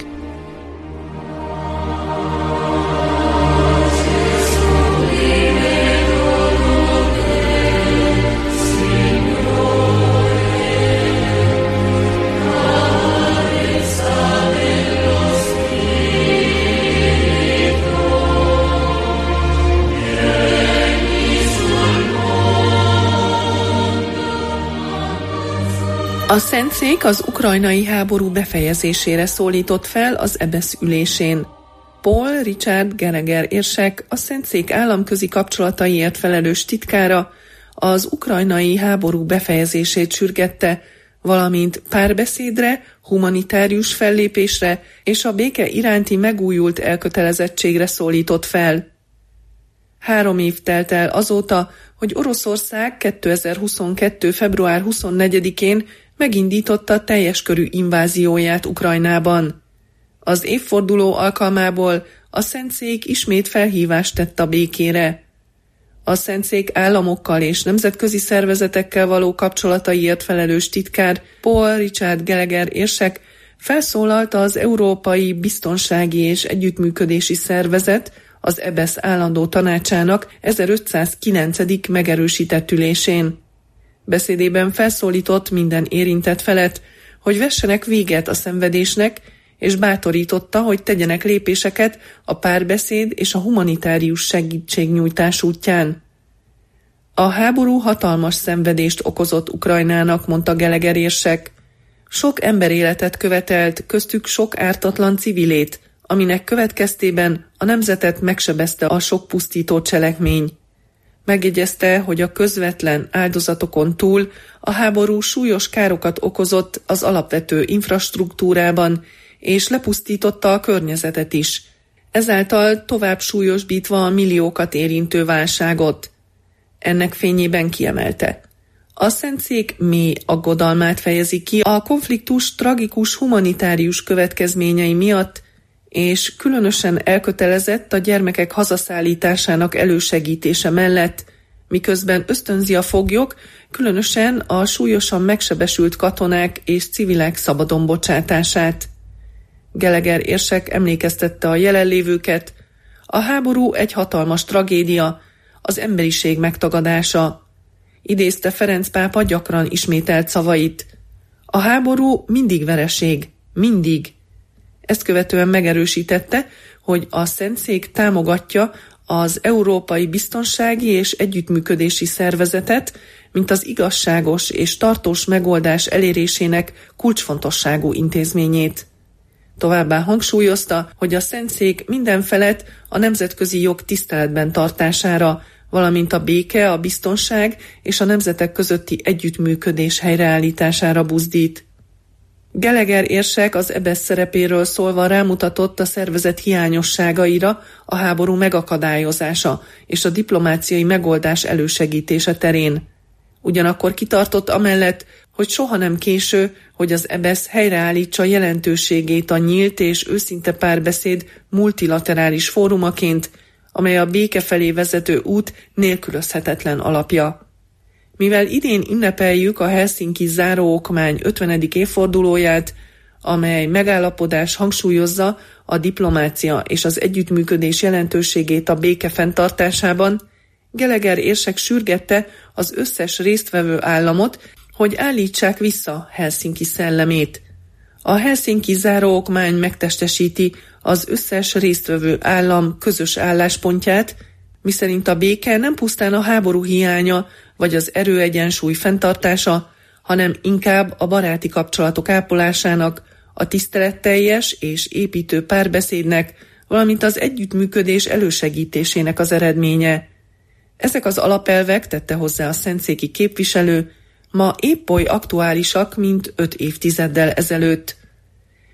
A Szentszék az ukrajnai háború befejezésére szólított fel az é bé e es ülésén. Paul Richard Gallagher érsek, a Szentszék államközi kapcsolataiért felelős titkára az ukrajnai háború befejezését sürgette, valamint párbeszédre, humanitárius fellépésre és a béke iránti megújult elkötelezettségre szólított fel. Három év telt el azóta, hogy Oroszország kétezer-huszonkettő. február huszonnegyedikén megindította teljes körű invázióját Ukrajnában. Az évforduló alkalmából a Szentszék ismét felhívást tett a békére. A Szentszék államokkal és nemzetközi szervezetekkel való kapcsolataiért felelős titkár Paul Richard Gallagher érsek felszólalt az Európai Biztonsági és Együttműködési Szervezet, az é bé e es állandó tanácsának ezerötszázkilencedik megerősített ülésén. Beszédében felszólított minden érintett felet, hogy vessenek véget a szenvedésnek, és bátorította, hogy tegyenek lépéseket a párbeszéd és a humanitárius segítségnyújtás útján. A háború hatalmas szenvedést okozott Ukrajnának, mondta Gallagher érsek. Sok emberéletet követelt, köztük sok ártatlan civilét, aminek következtében a nemzetet megsebezte a sok pusztító cselekmény. Megjegyezte, hogy a közvetlen áldozatokon túl a háború súlyos károkat okozott az alapvető infrastruktúrában, és lepusztította a környezetet is, ezáltal tovább súlyosbítva a milliókat érintő válságot. Ennek fényében kiemelte: a Szentszék mély aggodalmát fejezi ki a konfliktus tragikus humanitárius következményei miatt, és különösen elkötelezett a gyermekek hazaszállításának elősegítése mellett, miközben ösztönzi a foglyok, különösen a súlyosan megsebesült katonák és civilek szabadon bocsátását. Gallagher érsek emlékeztette a jelenlévőket: a háború egy hatalmas tragédia, az emberiség megtagadása. Idézte Ferenc pápa gyakran ismételt szavait: a háború mindig vereség, mindig. Ezt követően megerősítette, hogy a Szentszék támogatja az Európai Biztonsági és Együttműködési Szervezetet, mint az igazságos és tartós megoldás elérésének kulcsfontosságú intézményét. Továbbá hangsúlyozta, hogy a Szentszék mindenfelett a nemzetközi jog tiszteletben tartására, valamint a béke, a biztonság és a nemzetek közötti együttműködés helyreállítására buzdít. Gallagher érsek az é bé e es szerepéről szólva rámutatott a szervezet hiányosságaira a háború megakadályozása és a diplomáciai megoldás elősegítése terén. Ugyanakkor kitartott amellett, hogy soha nem késő, hogy az é bé e es helyreállítsa jelentőségét a nyílt és őszinte párbeszéd multilaterális fórumaként, amely a béke felé vezető út nélkülözhetetlen alapja. Mivel idén ünnepeljük a Helsinki záróokmány ötvenedik évfordulóját, amely megállapodás hangsúlyozza a diplomácia és az együttműködés jelentőségét a béke fenntartásában, Gallagher érsek sürgette az összes résztvevő államot, hogy állítsák vissza Helsinki szellemét. A Helsinki záróokmány megtestesíti az összes résztvevő állam közös álláspontját, miszerint a béke nem pusztán a háború hiánya vagy az erőegyensúly fenntartása, hanem inkább a baráti kapcsolatok ápolásának, a tiszteletteljes és építő párbeszédnek, valamint az együttműködés elősegítésének az eredménye. Ezek az alapelvek, tette hozzá a szentszéki képviselő, ma épp oly aktuálisak, mint öt évtizeddel ezelőtt.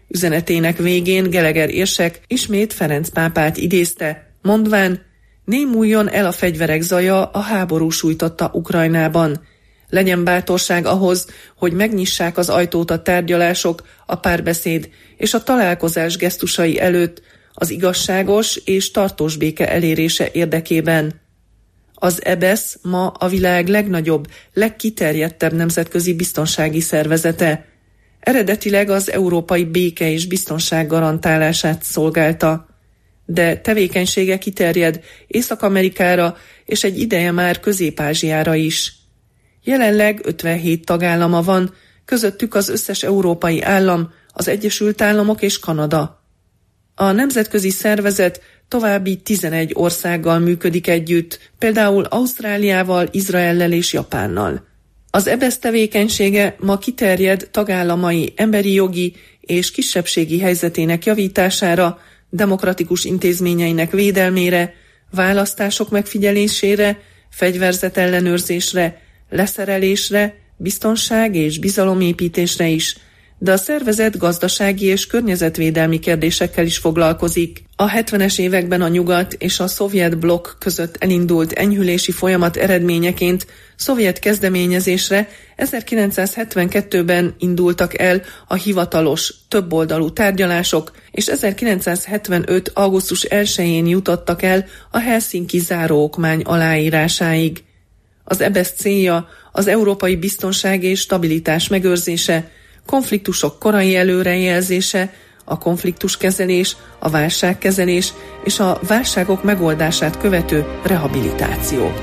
Üzenetének végén Geleger érsek ismét Ferenc pápát idézte, mondván: némuljon el a fegyverek zaja, a háború sújtotta Ukrajnában. Legyen bátorság ahhoz, hogy megnyissák az ajtót a tárgyalások, a párbeszéd és a találkozás gesztusai előtt az igazságos és tartós béke elérése érdekében. Az é bé é es ma a világ legnagyobb, legkiterjedtebb nemzetközi biztonsági szervezete. Eredetileg az európai béke és biztonság garantálását szolgálta, de tevékenysége kiterjed Észak-Amerikára és egy ideje már Közép-Ázsiára is. Jelenleg ötvenhét tagállama van, közöttük az összes európai állam, az Egyesült Államok és Kanada. A nemzetközi szervezet további tizenegy országgal működik együtt, például Ausztráliával, Izraellel és Japánnal. Az é bé é es tevékenysége ma kiterjed tagállamai emberi jogi és kisebbségi helyzetének javítására, demokratikus intézményeinek védelmére, választások megfigyelésére, fegyverzetellenőrzésre, leszerelésre, biztonság és bizalomépítésre is, de a szervezet gazdasági és környezetvédelmi kérdésekkel is foglalkozik. A hetvenes években a nyugat és a szovjet blokk között elindult enyhülési folyamat eredményeként szovjet kezdeményezésre ezerkilencszázhetvenkettőben indultak el a hivatalos, többoldalú tárgyalások, és ezerkilencszázhetvenöt. augusztus elsején jutottak el a Helsinki záróokmány aláírásáig. Az é bé é es célja az európai biztonság és stabilitás megőrzése, konfliktusok korai előrejelzése, a konfliktuskezelés, a válságkezelés és a válságok megoldását követő rehabilitáció.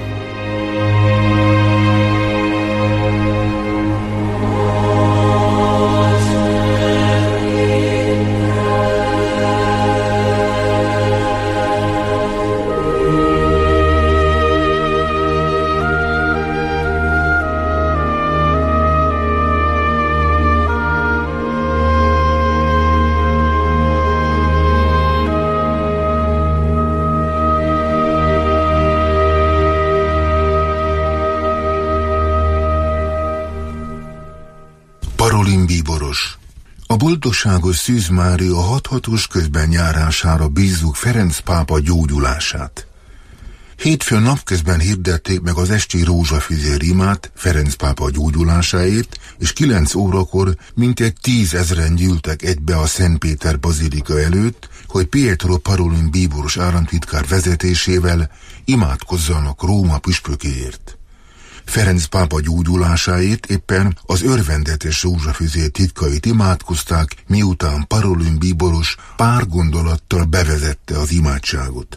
Parolin bíboros. A boldogságos Szűz Mária hathatós közben járására bízzuk Ferenc pápa gyógyulását. Hétfőn napközben hirdették meg az esti rózsafüzér imát Ferenc pápa gyógyulásáért, és kilenc órakor mintegy tízezren gyűltek egybe a Szent Péter bazilika előtt, hogy Pietro Parolin bíboros államtitkár vezetésével imádkozzanak Róma püspökéért. Ferenc pápa gyógyulásáért éppen az örvendetes rózsafüzér titkait imádkozták, miután Parolin bíboros pár gondolattal bevezette az imádságot.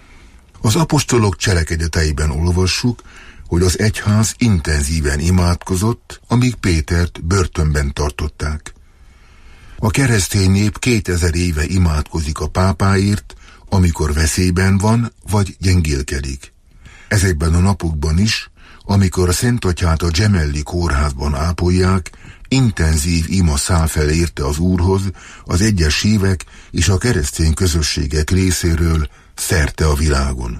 Az apostolok cselekedeteiben olvassuk, hogy az egyház intenzíven imádkozott, amíg Pétert börtönben tartották. A keresztény nép kétezer éve imádkozik a pápáért, amikor veszélyben van vagy gyengélkedik. Ezekben a napokban is, amikor a Szentatyát a Gemelli kórházban ápolják, intenzív ima száll fel érte az Úrhoz az egyes hívek és a keresztény közösségek részéről szerte a világon.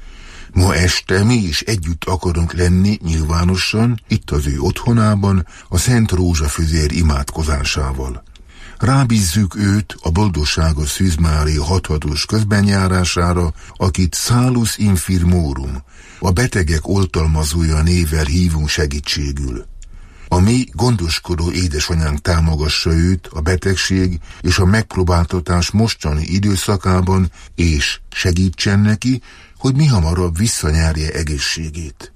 Ma este mi is együtt akarunk lenni nyilvánosan, itt az ő otthonában, a Szent Rózsafüzér imádkozásával. Rábízzük őt a boldogságos Szűz Mária hathatós közbenjárására, akit Salus Infirmorum, a betegek oltalmazója névvel hívunk segítségül. A mi gondoskodó édesanyánk támogassa őt a betegség és a megpróbáltatás mostani időszakában, és segítsen neki, hogy mihamarabb visszanyerje egészségét.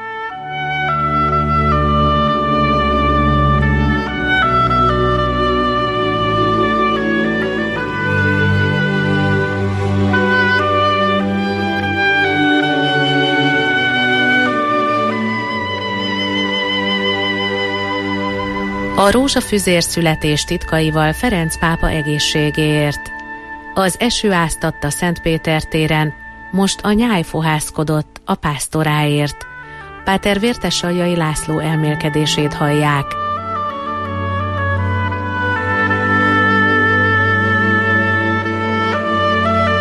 A rózsafüzér születés titkaival Ferenc pápa egészségéért. Az eső áztatta Szent Péter téren, most a nyáj fohászkodott a pásztoráért. Páter Vértesaljai László elmélkedését hallják.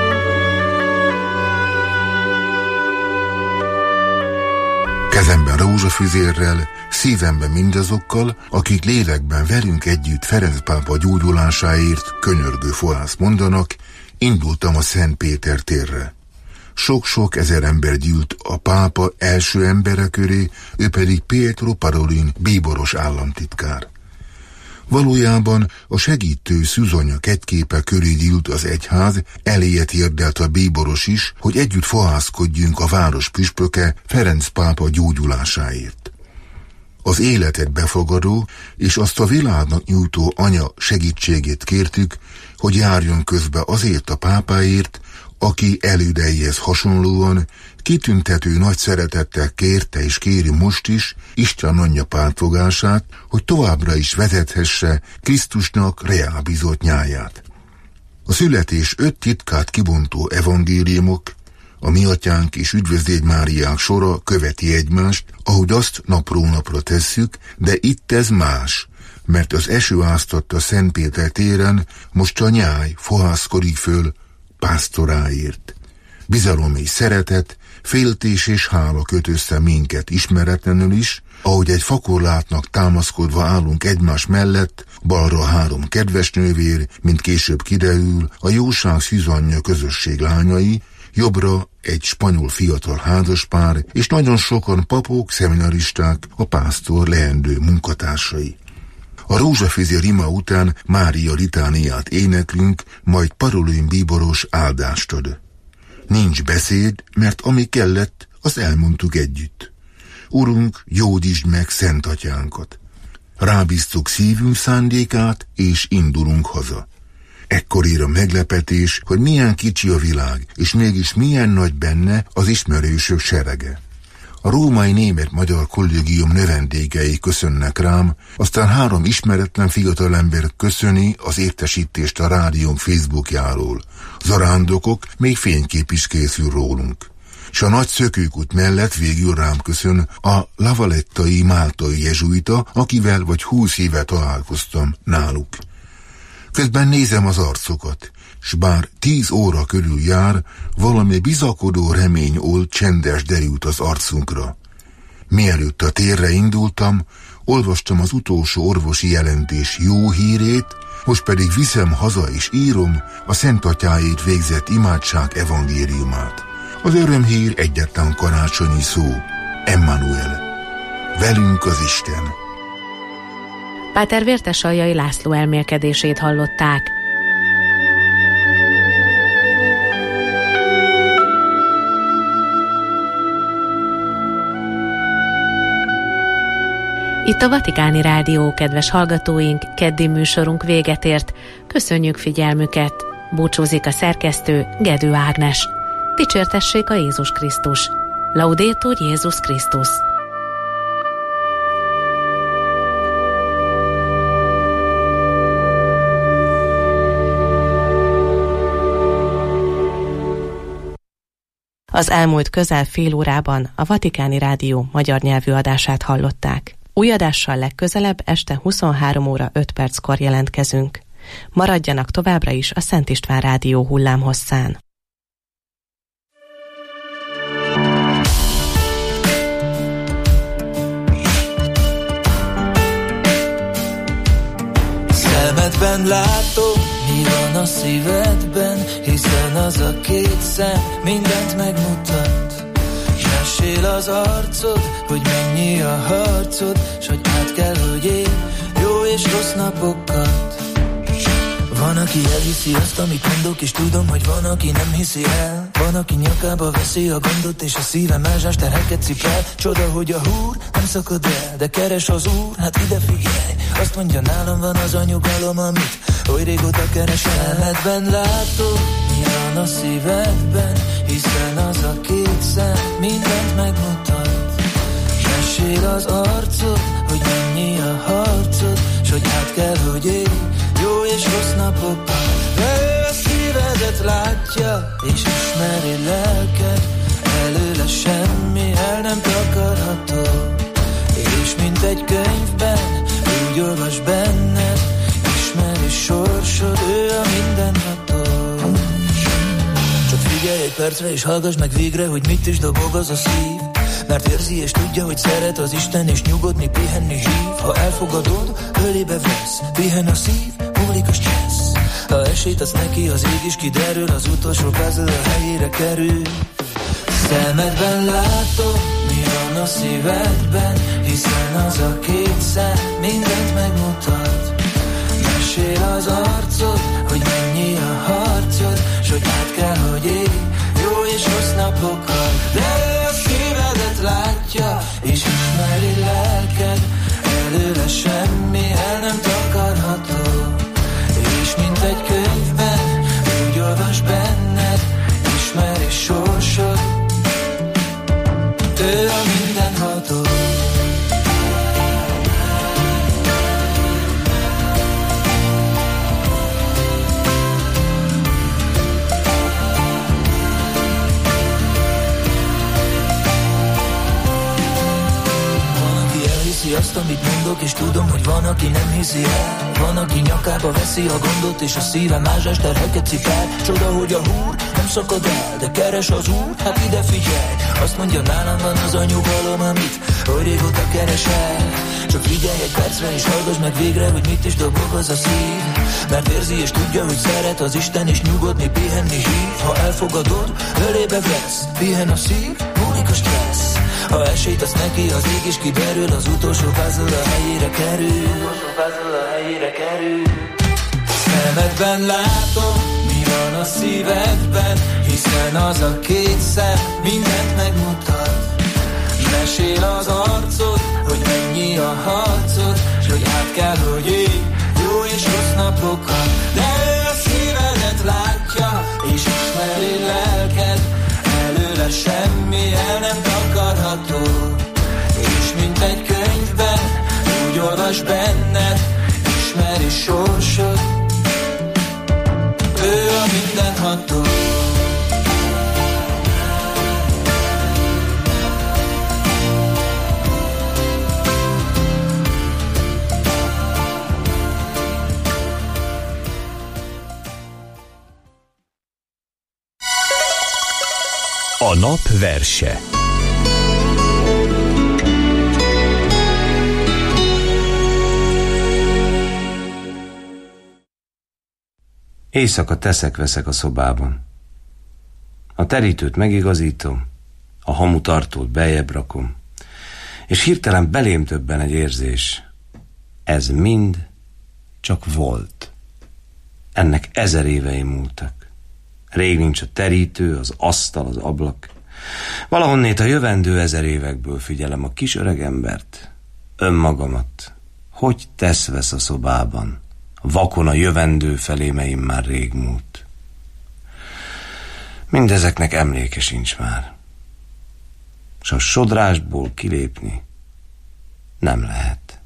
Kezemben rózsafüzérrel, szívemben mindazokkal, akik lélekben velünk együtt Ferenc pápa gyógyulásáért könyörgő fohászt mondanak, indultam a Szent Péter térre. Sok-sok ezer ember gyűlt a pápa első embere köré, ő pedig Pietro Parolin bíboros államtitkár. Valójában a segítő szűzonya kegyképe köré gyűlt az egyház, eléje térdelt a bíboros is, hogy együtt fohászkodjunk a város püspöke Ferenc pápa gyógyulásáért. Az életet befogadó és azt a világnak nyújtó anya segítségét kértük, hogy járjon közbe azért a pápáért, aki elődeihez hasonlóan kitüntető nagy szeretettel kérte és kéri most is Isten anyja pártfogását, hogy továbbra is vezethesse Krisztusnak reálbizott nyáját. A születés öt titkát kibontó evangéliumok, a Mi Atyánk és Üdvözlégy Máriák sora követi egymást, ahogy azt napról napra tesszük, de itt ez más, mert az eső áztatta Szent Péter téren, most a nyáj fohászkodik föl pásztoráért. Bizalom és szeretet, féltés és hála köt össze minket ismeretlenül is, ahogy egy fakorlátnak támaszkodva állunk egymás mellett, balra három kedves nővér, mint később kiderül, a jóság szűzanyja közösség lányai, jobbra egy spanyol fiatal házaspár, és nagyon sokan papok, seminaristák, a pásztor leendő munkatársai. A rózsafüzér ima után Mária litániát éneklünk, majd Parolin bíboros áldást ad. Nincs beszéd, mert ami kellett, azt elmondtuk együtt. Urunk, gyógyítsd meg Szent Atyánkat. Rábíztuk szívünk szándékát, és indulunk haza. Ekkor ér a meglepetés, hogy milyen kicsi a világ, és mégis milyen nagy benne az ismerősök serege. A római német-magyar kollégium növendékei köszönnek rám, aztán három ismeretlen fiatalember köszöni az értesítést a rádióm Facebookjáról. Zarándokok, még fénykép is készül rólunk. S a nagy szökőkút mellett végül rám köszön a lavalettai máltai jezsuita, akivel vagy húsz éve találkoztam náluk. Közben nézem az arcokat, s bár tíz óra körül jár, valami bizakodó remény old csendes derült az arcunkra. Mielőtt a térre indultam, olvastam az utolsó orvosi jelentés jó hírét, most pedig viszem haza és írom a Szent Atyáért végzett imádság evangéliumát. Az örömhír egyetlen karácsonyi szó, Emmanuel. Velünk az Isten. Páter Vértesaljai László elmélkedését hallották. Itt a Vatikáni Rádió, kedves hallgatóink, keddi műsorunk véget ért. Köszönjük figyelmüket! Búcsúzik a szerkesztő, Gedő Ágnes. Dicsértessék a Jézus Krisztus! Laudétur Jézus Krisztus! Az elmúlt közel fél órában a Vatikáni Rádió magyar nyelvű adását hallották. Új adással legközelebb este huszonhárom óra öt perckor jelentkezünk. Maradjanak továbbra is a Szent István Rádió hullámhosszán. Szemedben látom, mi van a szívedben, hiszen az a két szem mindent megmutat. Mesél az arcod, hogy mennyi a harcod, s hogy át kell, hogy élj jó és rossz napokat. Van, aki elhiszi azt, amit mondok, és tudom, hogy van, aki nem hiszi el. Van, aki nyakába veszi a gondot, és a szíve mázsás terheket cipel. Csoda, hogy a húr nem szakad el, de keres az Úr, hát ide figyelj. Azt mondja, nálam van az a nyugalom, amit oly régóta keresel. Szemedben látom, mi van a szívedben, hiszen az a két szem mindent megmutat. Mesél az arcod, hogy mennyi a harcod, s hogy át kell, hogy élj jó és rossz napokat. Ő a szívedet látja, és ismeri lelked, előle semmi el nem takarható. És mint egy könyvben, úgy olvas benned, ismeri sorsod, ő a mindenható. Csak figyelj egy percre és hallgass meg végre, hogy mit is dobog az a szív. Mert érzi és tudja, hogy szeret az Isten, és nyugodni, pihenni hív. Ha elfogadod, ölébe vesz, pihen a szív, múlik a stressz. Ha esélyt adsz neki, az ég is kiderül, az utolsó puzzle a helyére kerül. Szemedben látom, mi van a szívedben, hiszen az a két szem mindent megmutat. Mesél az arcod, hogy mennyi a harcod, s hogy át kell, hogy élj jó és rossz napokat. De ő a szívedet látja, és ismeri lelked, előle semmi el nem takarható. És mint egy könyvben, úgy olvas benned, ismeri sorsod, ő a mindenható. Azt, amit mondok, és tudom, hogy van, aki nem hiszi el. Van, aki nyakába veszi a gondot, és a szíve mázsás terheket cipel. Csoda, hogy a húr nem szakad el, de keres az úr, hát ide figyelj. Azt mondja, nálam van az a nyugalom, amit oly régóta keresel. Csak figyelj egy percre, és hallgass meg végre, hogy mit is dobog az a szív. Mert érzi és tudja, hogy szeret az Isten, és nyugodni, pihenni hív. Ha elfogadod, ölébe vesz, pihen a szív, múlik a stressz. Ha esélyt adsz neki, az ég is kiderül, az utolsó puzzle a helyére kerül. Utolsó puzzle a helyére kerül. Szemedben látom, mi van a szívedben, hiszen az a két szem mindent megmutat. Mesél az arcod, hogy mennyi a harcod, s hogy át kell, hogy élj jó és rossz napokat. De ő a szívedet látja, és ismeri lelked, előle semmi el nem takarható. És mint egy könyvben, úgy olvas benned, ismeri sorsod, ő a mindenható. A nap verse. Éjszaka teszek-veszek a szobában. A terítőt megigazítom, a hamutartót beljebb rakom, és hirtelen belém többen egy érzés. Ez mind csak volt. Ennek ezer évei múltak. Rég nincs a terítő, az asztal, az ablak. Valahonnét a jövendő ezer évekből figyelem a kis öregembert, önmagamat, hogy tesz-vesz a szobában. Vakon a jövendő felé, melyim már rég múlt. Mindezeknek emléke sincs már. S a sodrásból kilépni nem lehet.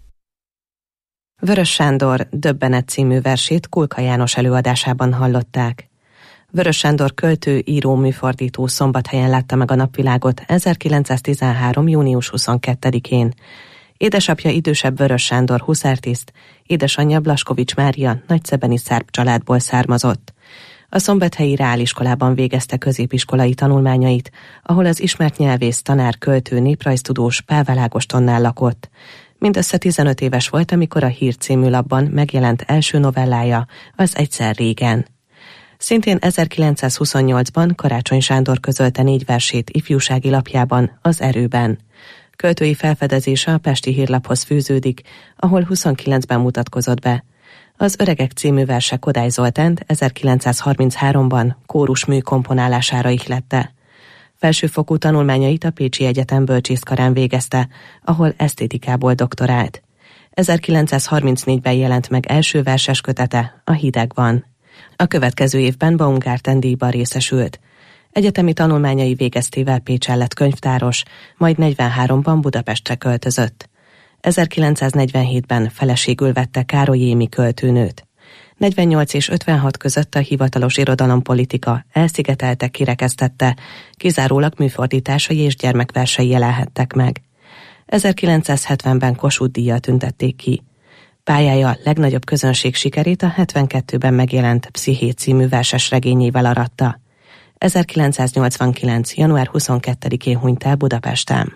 Vörös Sándor Döbbenet című versét Kulka János előadásában hallották. Vörös Sándor költő, író, műfordító Szombathelyen látta meg a napvilágot ezerkilencszáztizenhárom. június huszonkettedikén. Édesapja idősebb Vörös Sándor huszártiszt, édesanyja Blaskovics Mária nagyszebeni szerb családból származott. A szombathelyi reáliskolában végezte középiskolai tanulmányait, ahol az ismert nyelvész, tanár, költő, néprajztudós Pável Ágostonnál lakott. Mindössze tizenöt éves volt, amikor a Hír című lapban megjelent első novellája, az Egyszer régen. Szintén ezerkilencszázhuszonnyolcban Karácsony Sándor közölte négy versét ifjúsági lapjában, az Erőben. Költői felfedezése a Pesti Hírlaphoz fűződik, ahol huszonkilencben mutatkozott be. Az Öregek című verse Kodály Zoltánt ezerkilencszázharmincháromban kórusmű komponálására ihlette. Felsőfokú tanulmányait a Pécsi Egyetem bölcsészkarán végezte, ahol esztétikából doktorált. ezerkilencszázharmincnégyben jelent meg első verses kötete, A hideg van. A következő évben Baumgarten-díjban részesült. Egyetemi tanulmányai végeztével Pécsen lett könyvtáros, majd negyvenháromban Budapestre költözött. ezerkilencszáznegyvenhétben feleségül vette Károly Émi költőnőt. negyvennyolc és ötvenhat között a hivatalos irodalompolitika elszigetelte, kirekesztette, kizárólag műfordításai és gyermekversei jelenhettek meg. ezerkilencszázhetvenben Kossuth-díjjal tüntették ki. Pályája legnagyobb közönség sikerét a hetvenkettőben megjelent Psziché című verses regényével aratta. ezerkilencszáznyolcvankilenc. január huszonkettedikén hunyt el Budapesten.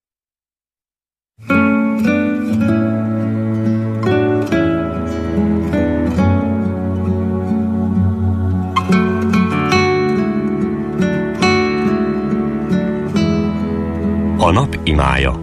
A nap imája.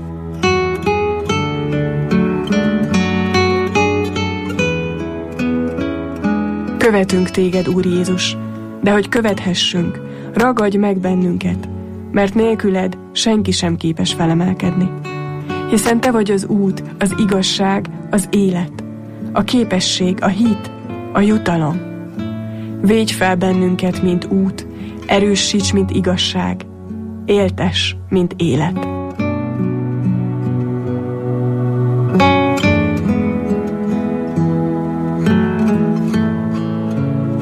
Követünk téged, Úr Jézus, de hogy követhessünk, ragadj meg bennünket, mert nélküled senki sem képes felemelkedni. Hiszen te vagy az út, az igazság, az élet, a képesség, a hit, a jutalom. Védj fel bennünket, mint út, erősíts, mint igazság, éltes, mint élet.